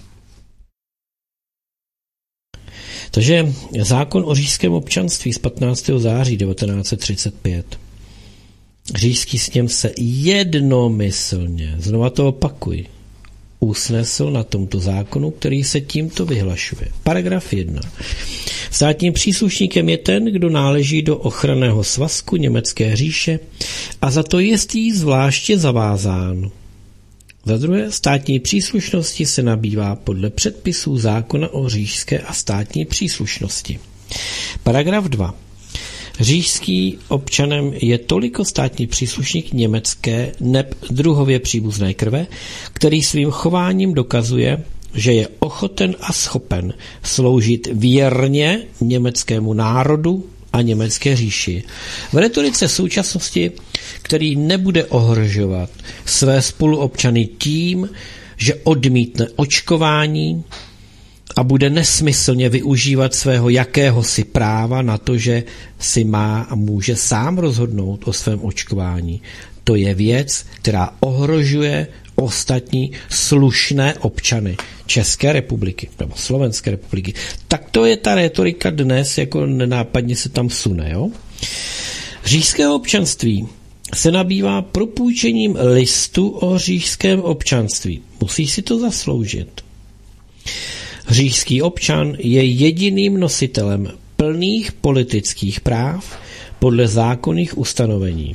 Takže zákon o říšském občanství z patnáctého září devatenáct set třicet pět. Říšský sněm se jednomyslně, znova to opakuji, usnesl na tomto zákonu, který se tímto vyhlašuje. Paragraf jedna. Státním příslušníkem je ten, kdo náleží do ochranného svazku Německé říše a za to jest jí zvláště zavázán. Za druhé, státní příslušnosti se nabývá podle předpisů zákona o říšské a státní příslušnosti. Paragraf dva. Říšský občanem je toliko státní příslušník německé neb druhově příbuzné krve, který svým chováním dokazuje, že je ochoten a schopen sloužit věrně německému národu a německé říši. V retorice současnosti, který nebude ohrožovat své spoluobčany tím, že odmítne očkování a bude nesmyslně využívat svého jakéhosi práva na to, že si má a může sám rozhodnout o svém očkování. To je věc, která ohrožuje ostatní slušné občany České republiky nebo Slovenské republiky. Tak to je ta rétorika dnes, jako nenápadně se tam sune. Jo? Říšské občanství se nabývá propůjčením listu o říšském občanství. Musí si to zasloužit. Říšský občan je jediným nositelem plných politických práv podle zákonných ustanovení.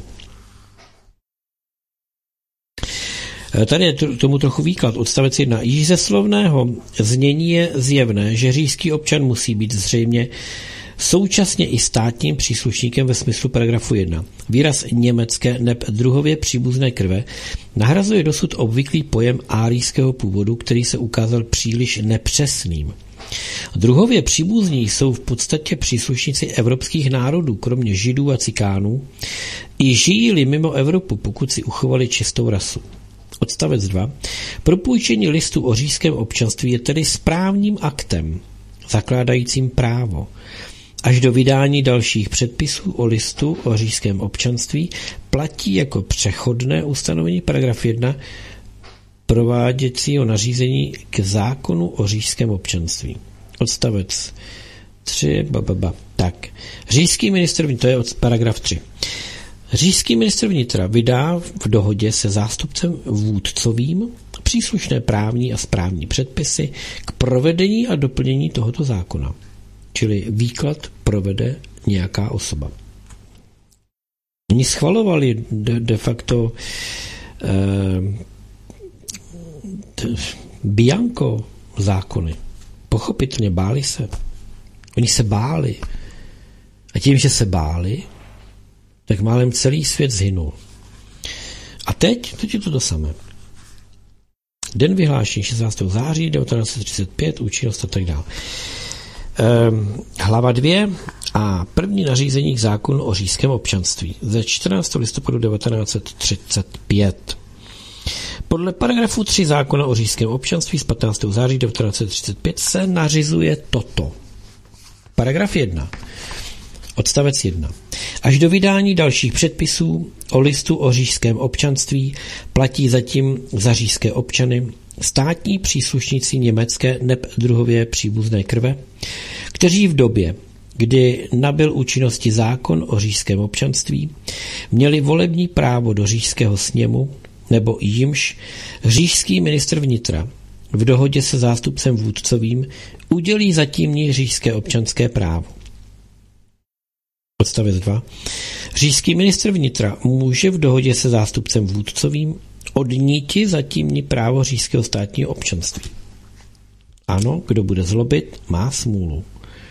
Tady je tomu trochu výklad. Odstavec jedna. Již ze slovného znění je zjevné, že říšský občan musí být zřejmě současně i státním příslušníkem ve smyslu paragrafu jedna. Výraz německé neb druhově příbuzné krve nahrazuje dosud obvyklý pojem árijského původu, který se ukázal příliš nepřesným. Druhově příbuzní jsou v podstatě příslušníci evropských národů, kromě Židů a Cikánů, i žijí-li mimo Evropu, pokud si uchovali čistou rasu. Odstavec dva. Propůjčení listu o říšském občanství je tedy správním aktem, zakládajícím právo. Až do vydání dalších předpisů o listu o říšském občanství platí jako přechodné ustanovení paragraf jedna prováděcího nařízení k zákonu o říšském občanství. Odstavec tři. Bababa. Tak. Říšský ministr, to je od paragraf tři. Říšský ministr vnitra vydá v dohodě se zástupcem vůdcovým příslušné právní a správní předpisy k provedení a doplnění tohoto zákona. Čili výklad provede nějaká osoba. Oni schvalovali de, de facto eh, bianco zákony. Pochopitelně báli se. Oni se báli. A tím, že se báli, tak málem celý svět zhynul. A teď, teď je to to samé. Den vyhlášení šestnáctého září devatenáct set třicet pět, účinnost a tak dále. Ehm, hlava dvě a první nařízení k zákonu o říšském občanství ze čtrnáctého listopadu devatenáct set třicet pět. Podle paragrafu tři zákona o říšském občanství z patnáctého září devatenáct set třicet pět se nařizuje toto. Paragraf jedna. Odstavec jedna. Až do vydání dalších předpisů o listu o říšském občanství platí zatím za říšské občany státní příslušníci německé neb druhově příbuzné krve, kteří v době, kdy nabyl účinnosti zákon o říšském občanství, měli volební právo do říšského sněmu, nebo jimž říšský ministr vnitra v dohodě se zástupcem vůdcovým udělí zatímní říšské občanské právo. Odstavec dva. Říšský ministr vnitra může v dohodě se zástupcem vůdcovým odníti zatímní právo říšského státního občanství. Ano, kdo bude zlobit, má smůlu.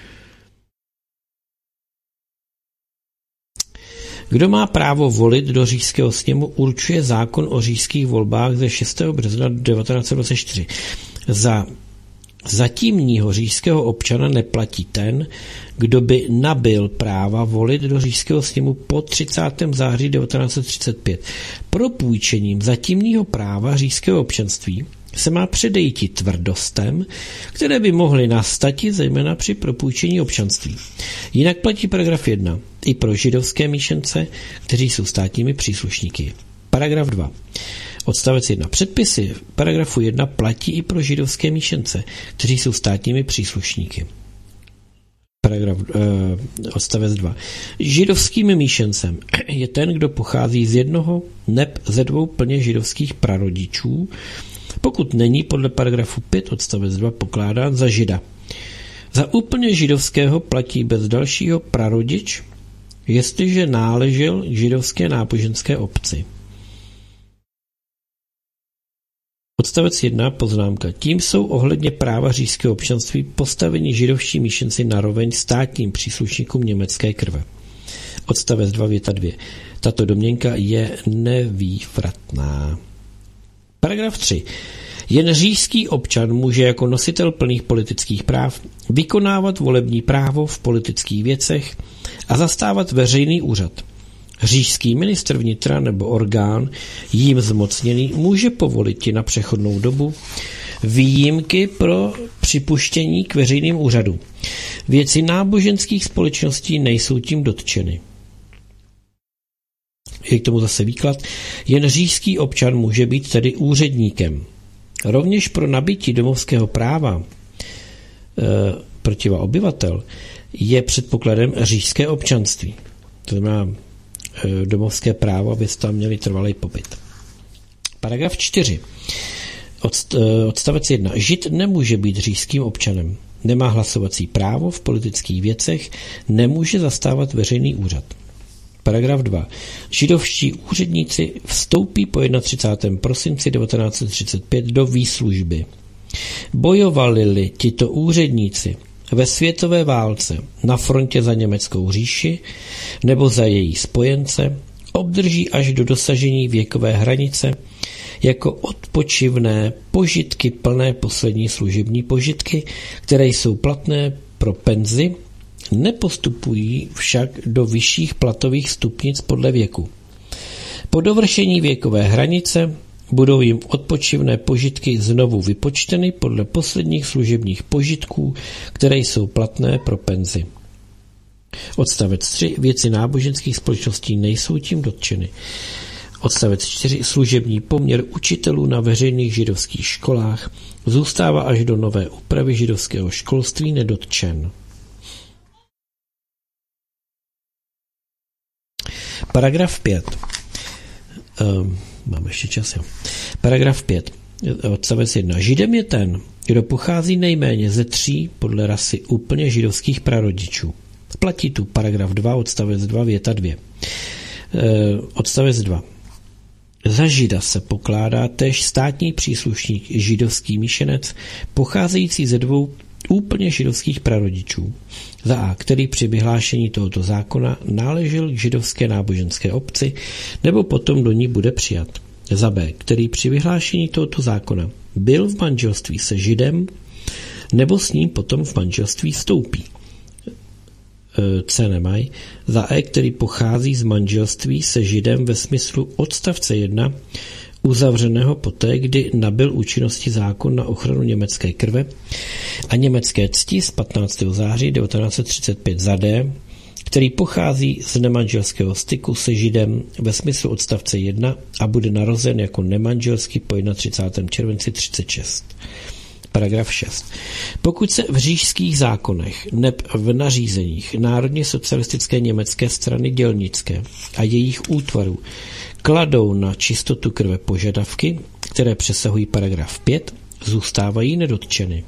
Kdo má právo volit do říšského sněmu, určuje zákon o říšských volbách ze šestého března devatenáct set dvacet čtyři. Za zatímního říšského občana neplatí ten, kdo by nabyl práva volit do říšského sněmu po třicátého září devatenáct set třicet pět. Propůjčením zatímního práva říšského občanství se má předejít tvrdostem, které by mohly nastati zejména při propůjčení občanství. Jinak platí paragraf jedna i pro židovské míšence, kteří jsou státními příslušníky. Paragraf dva. Odstavec jedna. Předpisy paragrafu jedna platí i pro židovské míšence, kteří jsou státními příslušníky. Paragraf, eh, odstavec dva. Židovským míšencem je ten, kdo pochází z jednoho neb ze dvou plně židovských prarodičů, pokud není podle paragrafu pět odstavec dva pokládán za žida. Za úplně židovského platí bez dalšího prarodič, jestliže náležel k židovské náboženské obci. Odstavec jedna, poznámka. Tím jsou ohledně práva říšského občanství postaveni židovští míšenci naroveň státním příslušníkům německé krve. Odstavec dva, věta dvě. Tato domněnka je nevývratná. Paragraf tři. Jen říšský občan může jako nositel plných politických práv vykonávat volební právo v politických věcech a zastávat veřejný úřad. Říšský ministr vnitra nebo orgán jím zmocněný může povolit na přechodnou dobu výjimky pro připuštění k veřejným úřadům. Věci náboženských společností nejsou tím dotčeny. Je k tomu zase výklad. Jen říšský občan může být tedy úředníkem. Rovněž pro nabití domovského práva e, protiva obyvatel je předpokladem říšské občanství. To znamená e, domovské právo, aby tam měli trvalý pobyt. Paragraf čtyři. Odst, e, odstavec jedna. Žid nemůže být říšským občanem. Nemá hlasovací právo v politických věcech, nemůže zastávat veřejný úřad. Paragraf dva. Židovští úředníci vstoupí po třicátého prvního prosince devatenáct set třicet pět do výslužby. Bojovali-li tito úředníci ve světové válce na frontě za německou říši nebo za její spojence, obdrží až do dosažení věkové hranice jako odpočivné požitky plné poslední služební požitky, které jsou platné pro penzi, nepostupují však do vyšších platových stupnic podle věku. Po dovršení věkové hranice budou jim odpočivné požitky znovu vypočteny podle posledních služebních požitků, které jsou platné pro penzi. Odstavec tři. Věci náboženských společností nejsou tím dotčeny. Odstavec čtyři. Služební poměr učitelů na veřejných židovských školách zůstává až do nové úpravy židovského školství nedotčen. Paragraf pět. Um, mám ještě čas, jo. Paragraf pět. Odstavec jedna. Židem je ten, kdo pochází nejméně ze tří podle rasy úplně židovských prarodičů. Platí tu paragraf dva, odstavec dva, věta dvě. Uh, odstavec dva. Za žida se pokládá též státní příslušník židovský míšenec, pocházející ze dvou úplně židovských prarodičů. Za A, který při vyhlášení tohoto zákona náležel k židovské náboženské obci, nebo potom do ní bude přijat. Za B, který při vyhlášení tohoto zákona byl v manželství se židem, nebo s ním potom v manželství vstoupí. C nemají. Za E, který pochází z manželství se židem ve smyslu odstavce jedna, uzavřeného poté, kdy nabyl účinnosti zákon na ochranu německé krve a německé cti z patnáctého září devatenáct set třicet pět. Za D, který pochází z nemanželského styku se židem ve smyslu odstavce jedna a bude narozen jako nemanželský po třicátého prvního července třicet šest. Paragraf šest. Pokud se v říšských zákonech neb v nařízeních Národně socialistické německé strany dělnické a jejich útvarů kladou na čistotu krve požadavky, které přesahují paragraf pět, zůstávají nedotčeny.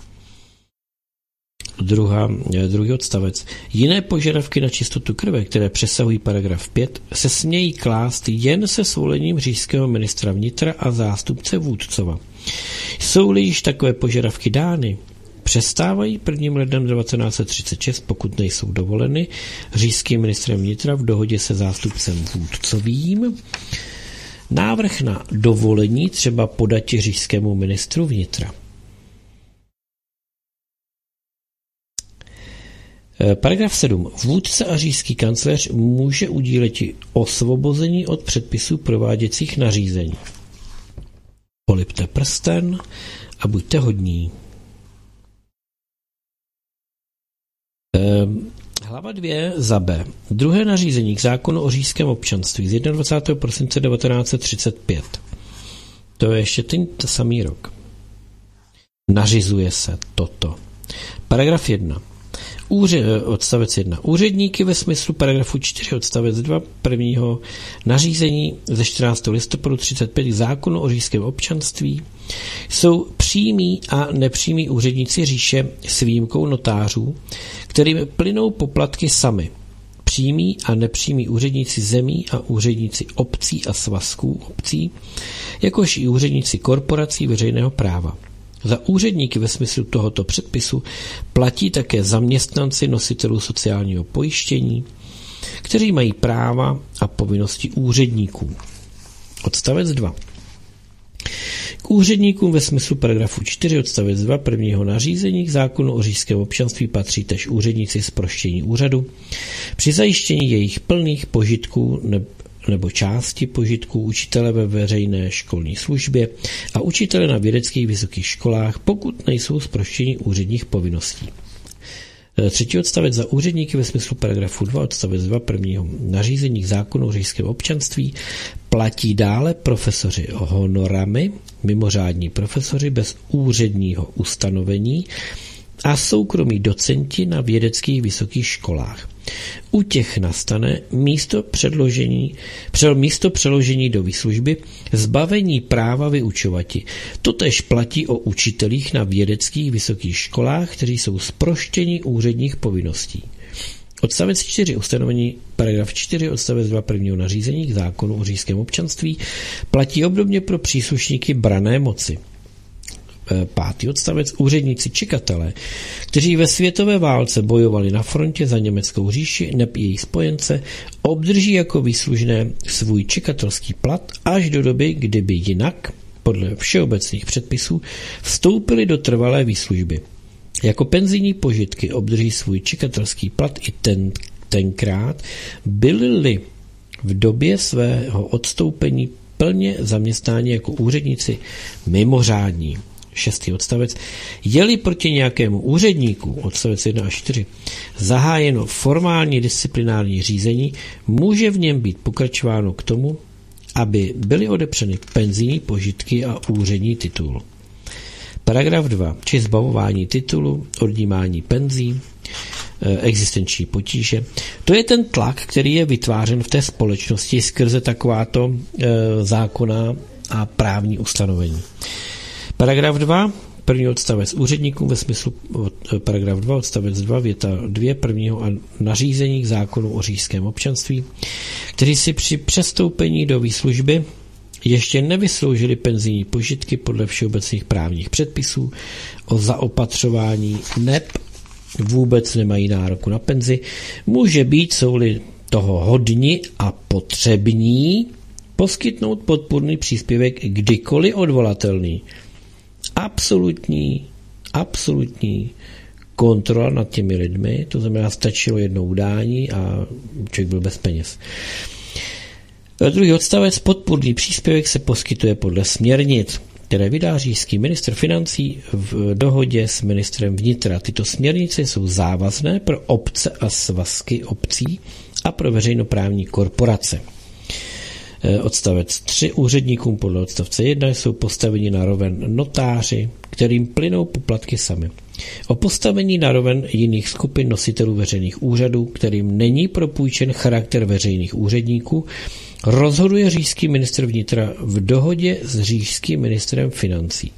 Druhá, druhý odstavec. Jiné požadavky na čistotu krve, které přesahují paragraf pět, se smějí klást jen se svolením říšského ministra vnitra a zástupce vůdcova. Jsou-li již takové požadavky dány, přestávají prvním lednem devatenáct set třicet šest, pokud nejsou dovoleny říšským ministrem vnitra v dohodě se zástupcem vůdcovým. Návrh na dovolení třeba podati říšskému ministru vnitra. Paragraf sedm. Vůdce a říšský kancléř může udílet osvobození od předpisů prováděcích nařízení. Polipte prsten a buďte hodní. Hlava dvě za B. Druhé nařízení k zákonu o říšském občanství z dvacátého prvního prosince devatenáct set třicet pět. To je ještě ten samý rok. Nařizuje se toto. Paragraf jedna. Úře, odstavec jedna. Úředníky ve smyslu paragrafu čtyři odstavec dva prvního nařízení ze čtrnáctého listopadu třicet pět k zákonu o říšském občanství jsou přímí a nepřímí úředníci říše s výjimkou notářů, kterým plynou poplatky sami. Přímí a nepřímí úředníci zemí a úředníci obcí a svazků obcí, jakož i úředníci korporací veřejného práva. Za úředníky ve smyslu tohoto předpisu platí také zaměstnanci nositelů sociálního pojištění, kteří mají práva a povinnosti úředníků. Odstavec dva. K úředníkům ve smyslu paragrafu čtyři odstavec dva prvního nařízení k zákonu o říšském občanství patří též úředníci z proštění úřadu při zajištění jejich plných požitků ne, nebo části požitků, učitele ve veřejné školní službě a učitele na vědeckých vysokých školách, pokud nejsou zproštěni úředních povinností. Třetí odstavec za úředníky ve smyslu paragrafu dva odstavec dva prvního nařízení k zákonu o říšském občanství platí dále profesoři honorami, mimořádní profesoři bez úředního ustanovení a soukromí docenti na vědeckých vysokých školách. U těch nastane místo předložení, přel, místo přeložení do výslužby zbavení práva vyučovati. Totéž platí o učitelích na vědeckých vysokých školách, kteří jsou zproštěni úředních povinností. Odstavec čtyři ustanovení paragraf čtyři odstavec dva prvního nařízení k zákonu o říšském občanství platí obdobně pro příslušníky branné moci. Pátý odstavec úředníci čekatelé, kteří ve světové válce bojovali na frontě za německou říši nebo jejich spojence, obdrží jako výslužné svůj čekatelský plat až do doby, kdyby jinak, podle všeobecných předpisů, vstoupili do trvalé výslužby. Jako penzijní požitky obdrží svůj čekatelský plat i ten, tenkrát, byli-li v době svého odstoupení plně zaměstnáni jako úředníci mimořádní. Šestý odstavec. Je-li proti nějakému úředníku, odstavec jedna až čtyři, zahájeno formální disciplinární řízení, může v něm být pokračováno k tomu, aby byly odepřeny penzijní požitky a úřední titul. Paragraf dva. Či zbavování titulu, odnímání penzí, existenční potíže. To je ten tlak, který je vytvářen v té společnosti skrze takováto e, zákona a právní ustanovení. Paragraf dva, první odstavec úředníkům ve smyslu paragraf dva, odstavec dva, věta dvě prvního a nařízení k zákonu o říšském občanství, kteří si při přestoupení do výslužby ještě nevysloužili penzijní požitky podle všeobecných právních předpisů o zaopatřování neb vůbec nemají nároku na penzi, může být, jsou-li toho hodni a potřební, poskytnout podpůrný příspěvek kdykoliv odvolatelný. Absolutní, absolutní kontrola nad těmi lidmi, to znamená, stačilo jedno udání a člověk byl bez peněz. Druhý odstavec, podpůrný příspěvek se poskytuje podle směrnic, které vydá říšský ministr financí v dohodě s ministrem vnitra. Tyto směrnice jsou závazné pro obce a svazky obcí a pro veřejnoprávní korporace. Odstavec tři. Úředníkům podle odstavce jedna jsou postaveni na roven notáři, kterým plynou poplatky sami. O postavení na roven jiných skupin nositelů veřejných úřadů, kterým není propůjčen charakter veřejných úředníků, rozhoduje říšský ministr vnitra v dohodě s říšským ministrem financí.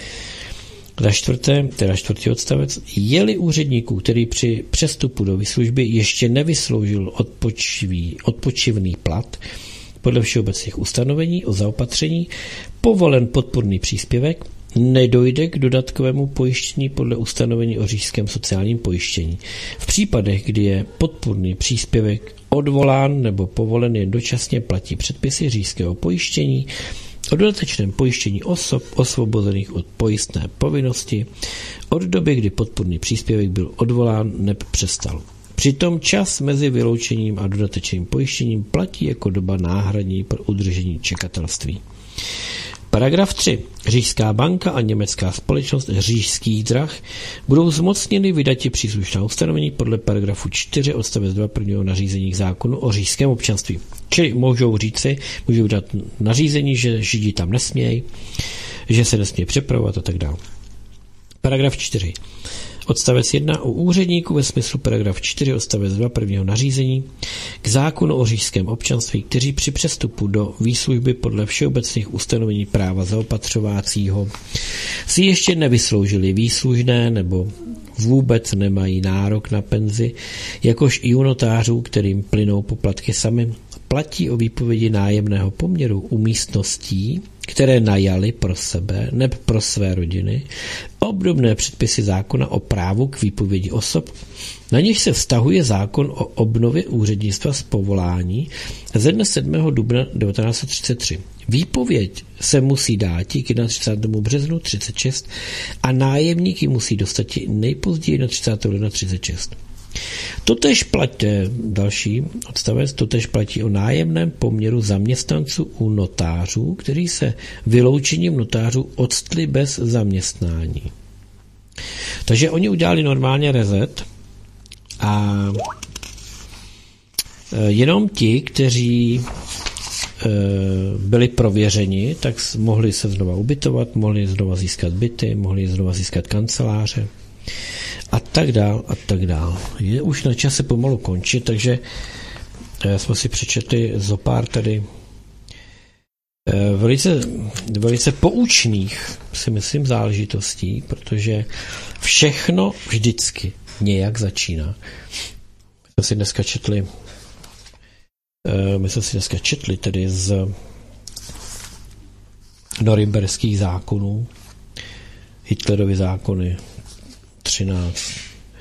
Za čtvrté, teda čtvrtý odstavec, je-li úředníků, který při přestupu do výslužby ještě nevysloužil odpočivý, odpočivný plat, podle všeobecných ustanovení o zaopatření, povolen podpůrný příspěvek, nedojde k dodatkovému pojištění podle ustanovení o říšském sociálním pojištění. V případech, kdy je podpůrný příspěvek odvolán nebo povolen, jen dočasně platí předpisy říšského pojištění o dodatečném pojištění osob osvobozených od pojistné povinnosti od doby, kdy podpůrný příspěvek byl odvolán nebo přestal. Přitom čas mezi vyloučením a dodatečným pojištěním platí jako doba náhradní pro udržení čekatelství. Paragraf tři. Říšská banka a německá společnost Říšských drah budou zmocněny vydati příslušná ustanovení podle paragrafu čtyři odstavec dva prvního nařízení k zákonu o říšském občanství. Čili můžou říci, můžou dát nařízení, že Židi tam nesmějí, že se nesmějí přepravovat a tak dále. Paragraf čtyři. Odstavec jedna. U úředníků ve smyslu paragraf čtyři odstavec dva prvního nařízení k zákonu o říšském občanství, kteří při přestupu do výslužby podle všeobecných ustanovení práva zaopatřovacího si ještě nevysloužili výslužné nebo vůbec nemají nárok na penzi, jakož i u notářů, kterým plynou poplatky sami, platí o výpovědi nájemného poměru u místností, které najali pro sebe nebo pro své rodiny, o obdobné předpisy zákona o právu k výpovědi osob, na něž se vztahuje zákon o obnově úřednictva z povolání ze dne sedmého dubna devatenáct set třicet tři. Výpověď se musí dáti k třicátého prvního březnu třicet šest a nájemník ji musí dostat nejpozději třicátého ledna třicet šest. Totéž platí, další odstavec, totéž platí o nájemném poměru zaměstnanců u notářů, kteří se vyloučením notářů odstli bez zaměstnání. Takže oni udělali normálně reset a jenom ti, kteří byli prověřeni, tak mohli se znova ubytovat, mohli znova získat byty, mohli znova získat kanceláře a tak dál a tak dál. Je už na čase pomalu končit, takže jsme si přečetli zopár tady velice, velice poučných, si myslím, záležitostí, protože všechno vždycky nějak začíná. My jsme si dneska četli my jsme si dneska četli tedy z norimberských zákonů, Hitlerovy zákony třináct.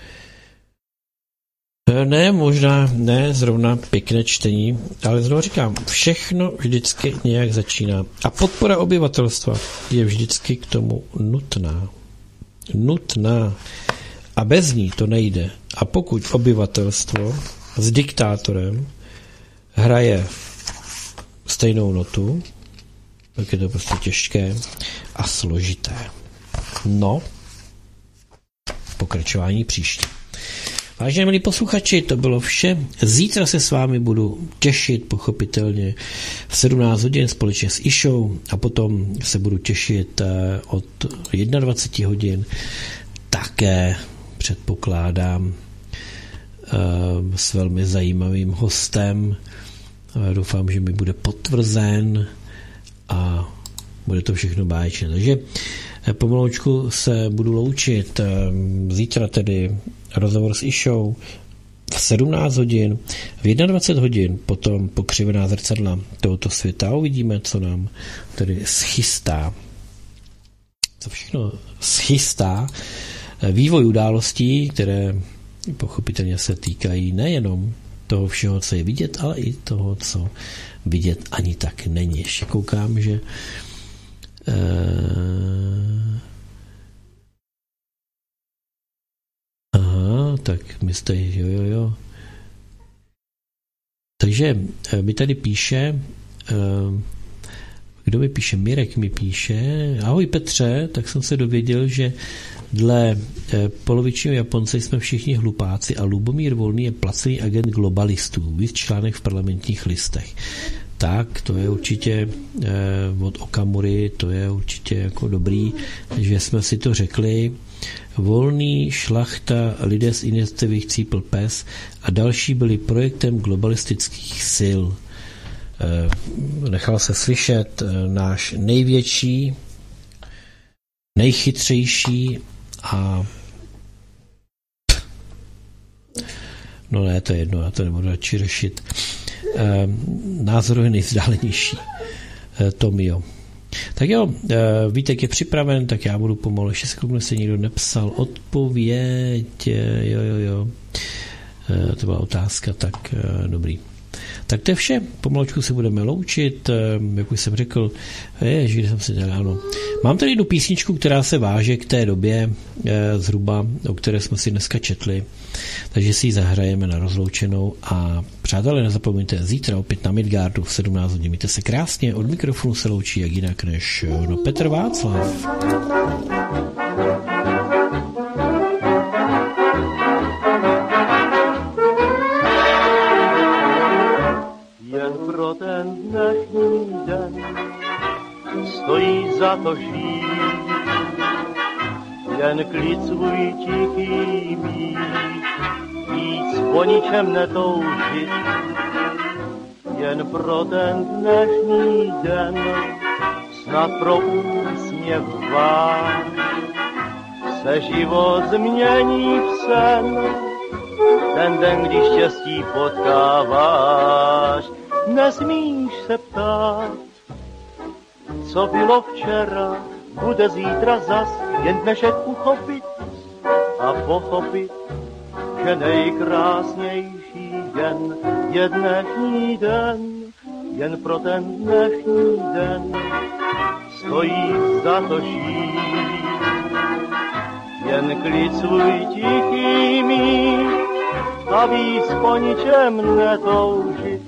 Ne, možná ne zrovna pěkné čtení, ale znovu říkám, všechno vždycky nějak začíná. A podpora obyvatelstva je vždycky k tomu nutná. Nutná. A bez ní to nejde. A pokud obyvatelstvo s diktátorem hraje stejnou notu, tak je to prostě těžké a složité. No, pokračování příště. Vážení milí posluchači, to bylo vše. Zítra se s vámi budu těšit, pochopitelně, v sedmnáct hodin společně s Išou a potom se budu těšit od dvacet jedna hodin. Také předpokládám s velmi zajímavým hostem. Doufám, že mi bude potvrzen a bude to všechno báječné. Takže pomaloučku se budu loučit. Zítra tedy rozhovor s Išou v sedmnáct hodin, v dvacet jedna hodin, potom pokřivená zrcadla tohoto světa. Uvidíme, co nám tedy schystá. Co všechno schystá vývoj událostí, které pochopitelně se týkají nejenom toho všeho, co je vidět, ale i toho, co vidět ani tak není. Ještě koukám, že uh, aha, tak my jste, jo, jo, jo. Takže mi tady píše, uh, kdo mi píše? Mirek mi píše, ahoj Petře, tak jsem se dověděl, že dle eh, polovičního Japonce jsme všichni hlupáci a Lubomír Volný je placený agent globalistů. Víc článek v Parlamentních listech. Tak, to je určitě eh, od Okamury, to je určitě jako dobrý, že jsme si to řekli. Volný, Šlachta, lidé z iniciativy Chcípl pes a další byli projektem globalistických sil. Eh, nechal se slyšet eh, náš největší, nejchytřejší a no ne, to je jedno, já to nebudu radši řešit. E, názorově nejvzdálenější e, Tomio. Tak jo, e, Vítek je připraven, tak já budu pomalu, ještě se kouknu, se někdo nepsal odpověď, jo, jo, jo. E, to byla otázka, tak e, dobrý. Tak to je vše, pomalučku se budeme loučit, jak už jsem řekl, ježiš, jsem si dělal, ano. Mám tady jednu písničku, která se váže k té době zhruba, o které jsme si dneska četli, takže si ji zahrajeme na rozloučenou a přátelé, nezapomeňte, zítra opět na Midgardu v sedmnáct hodin, mějte se krásně, od mikrofonu se loučí jak jinak než no, Petr Václav. Pro ten dnešní den stojí za to žít, jen klid svůj tichý mít, víc po ničem netoužit. Jen pro ten dnešní den, snad pro úsměv váš, se život změní v sen, ten den, když štěstí potkáváš. Nesmíš se ptát, co bylo včera, bude zítra zas jen dnešek uchopit a pochopit, že nejkrásnější den je dnešní den, jen pro ten dnešní den stojí za to žít. Jen klid svůj tichý mít a víc po ničem netoužit.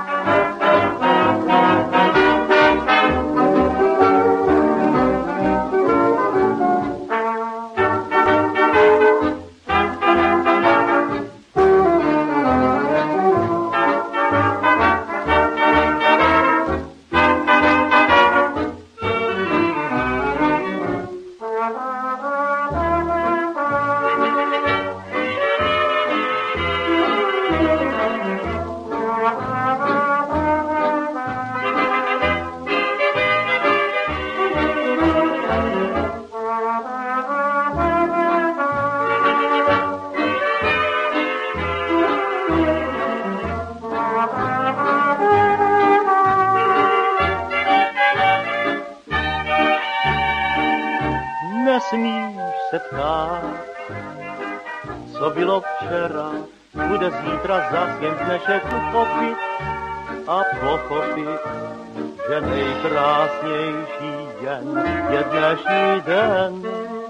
Nesmíš se ptát, co bylo včera, bude zítra zas, jen dnešek uchopit a pochopit, že nejkrásnější den je dnešní den.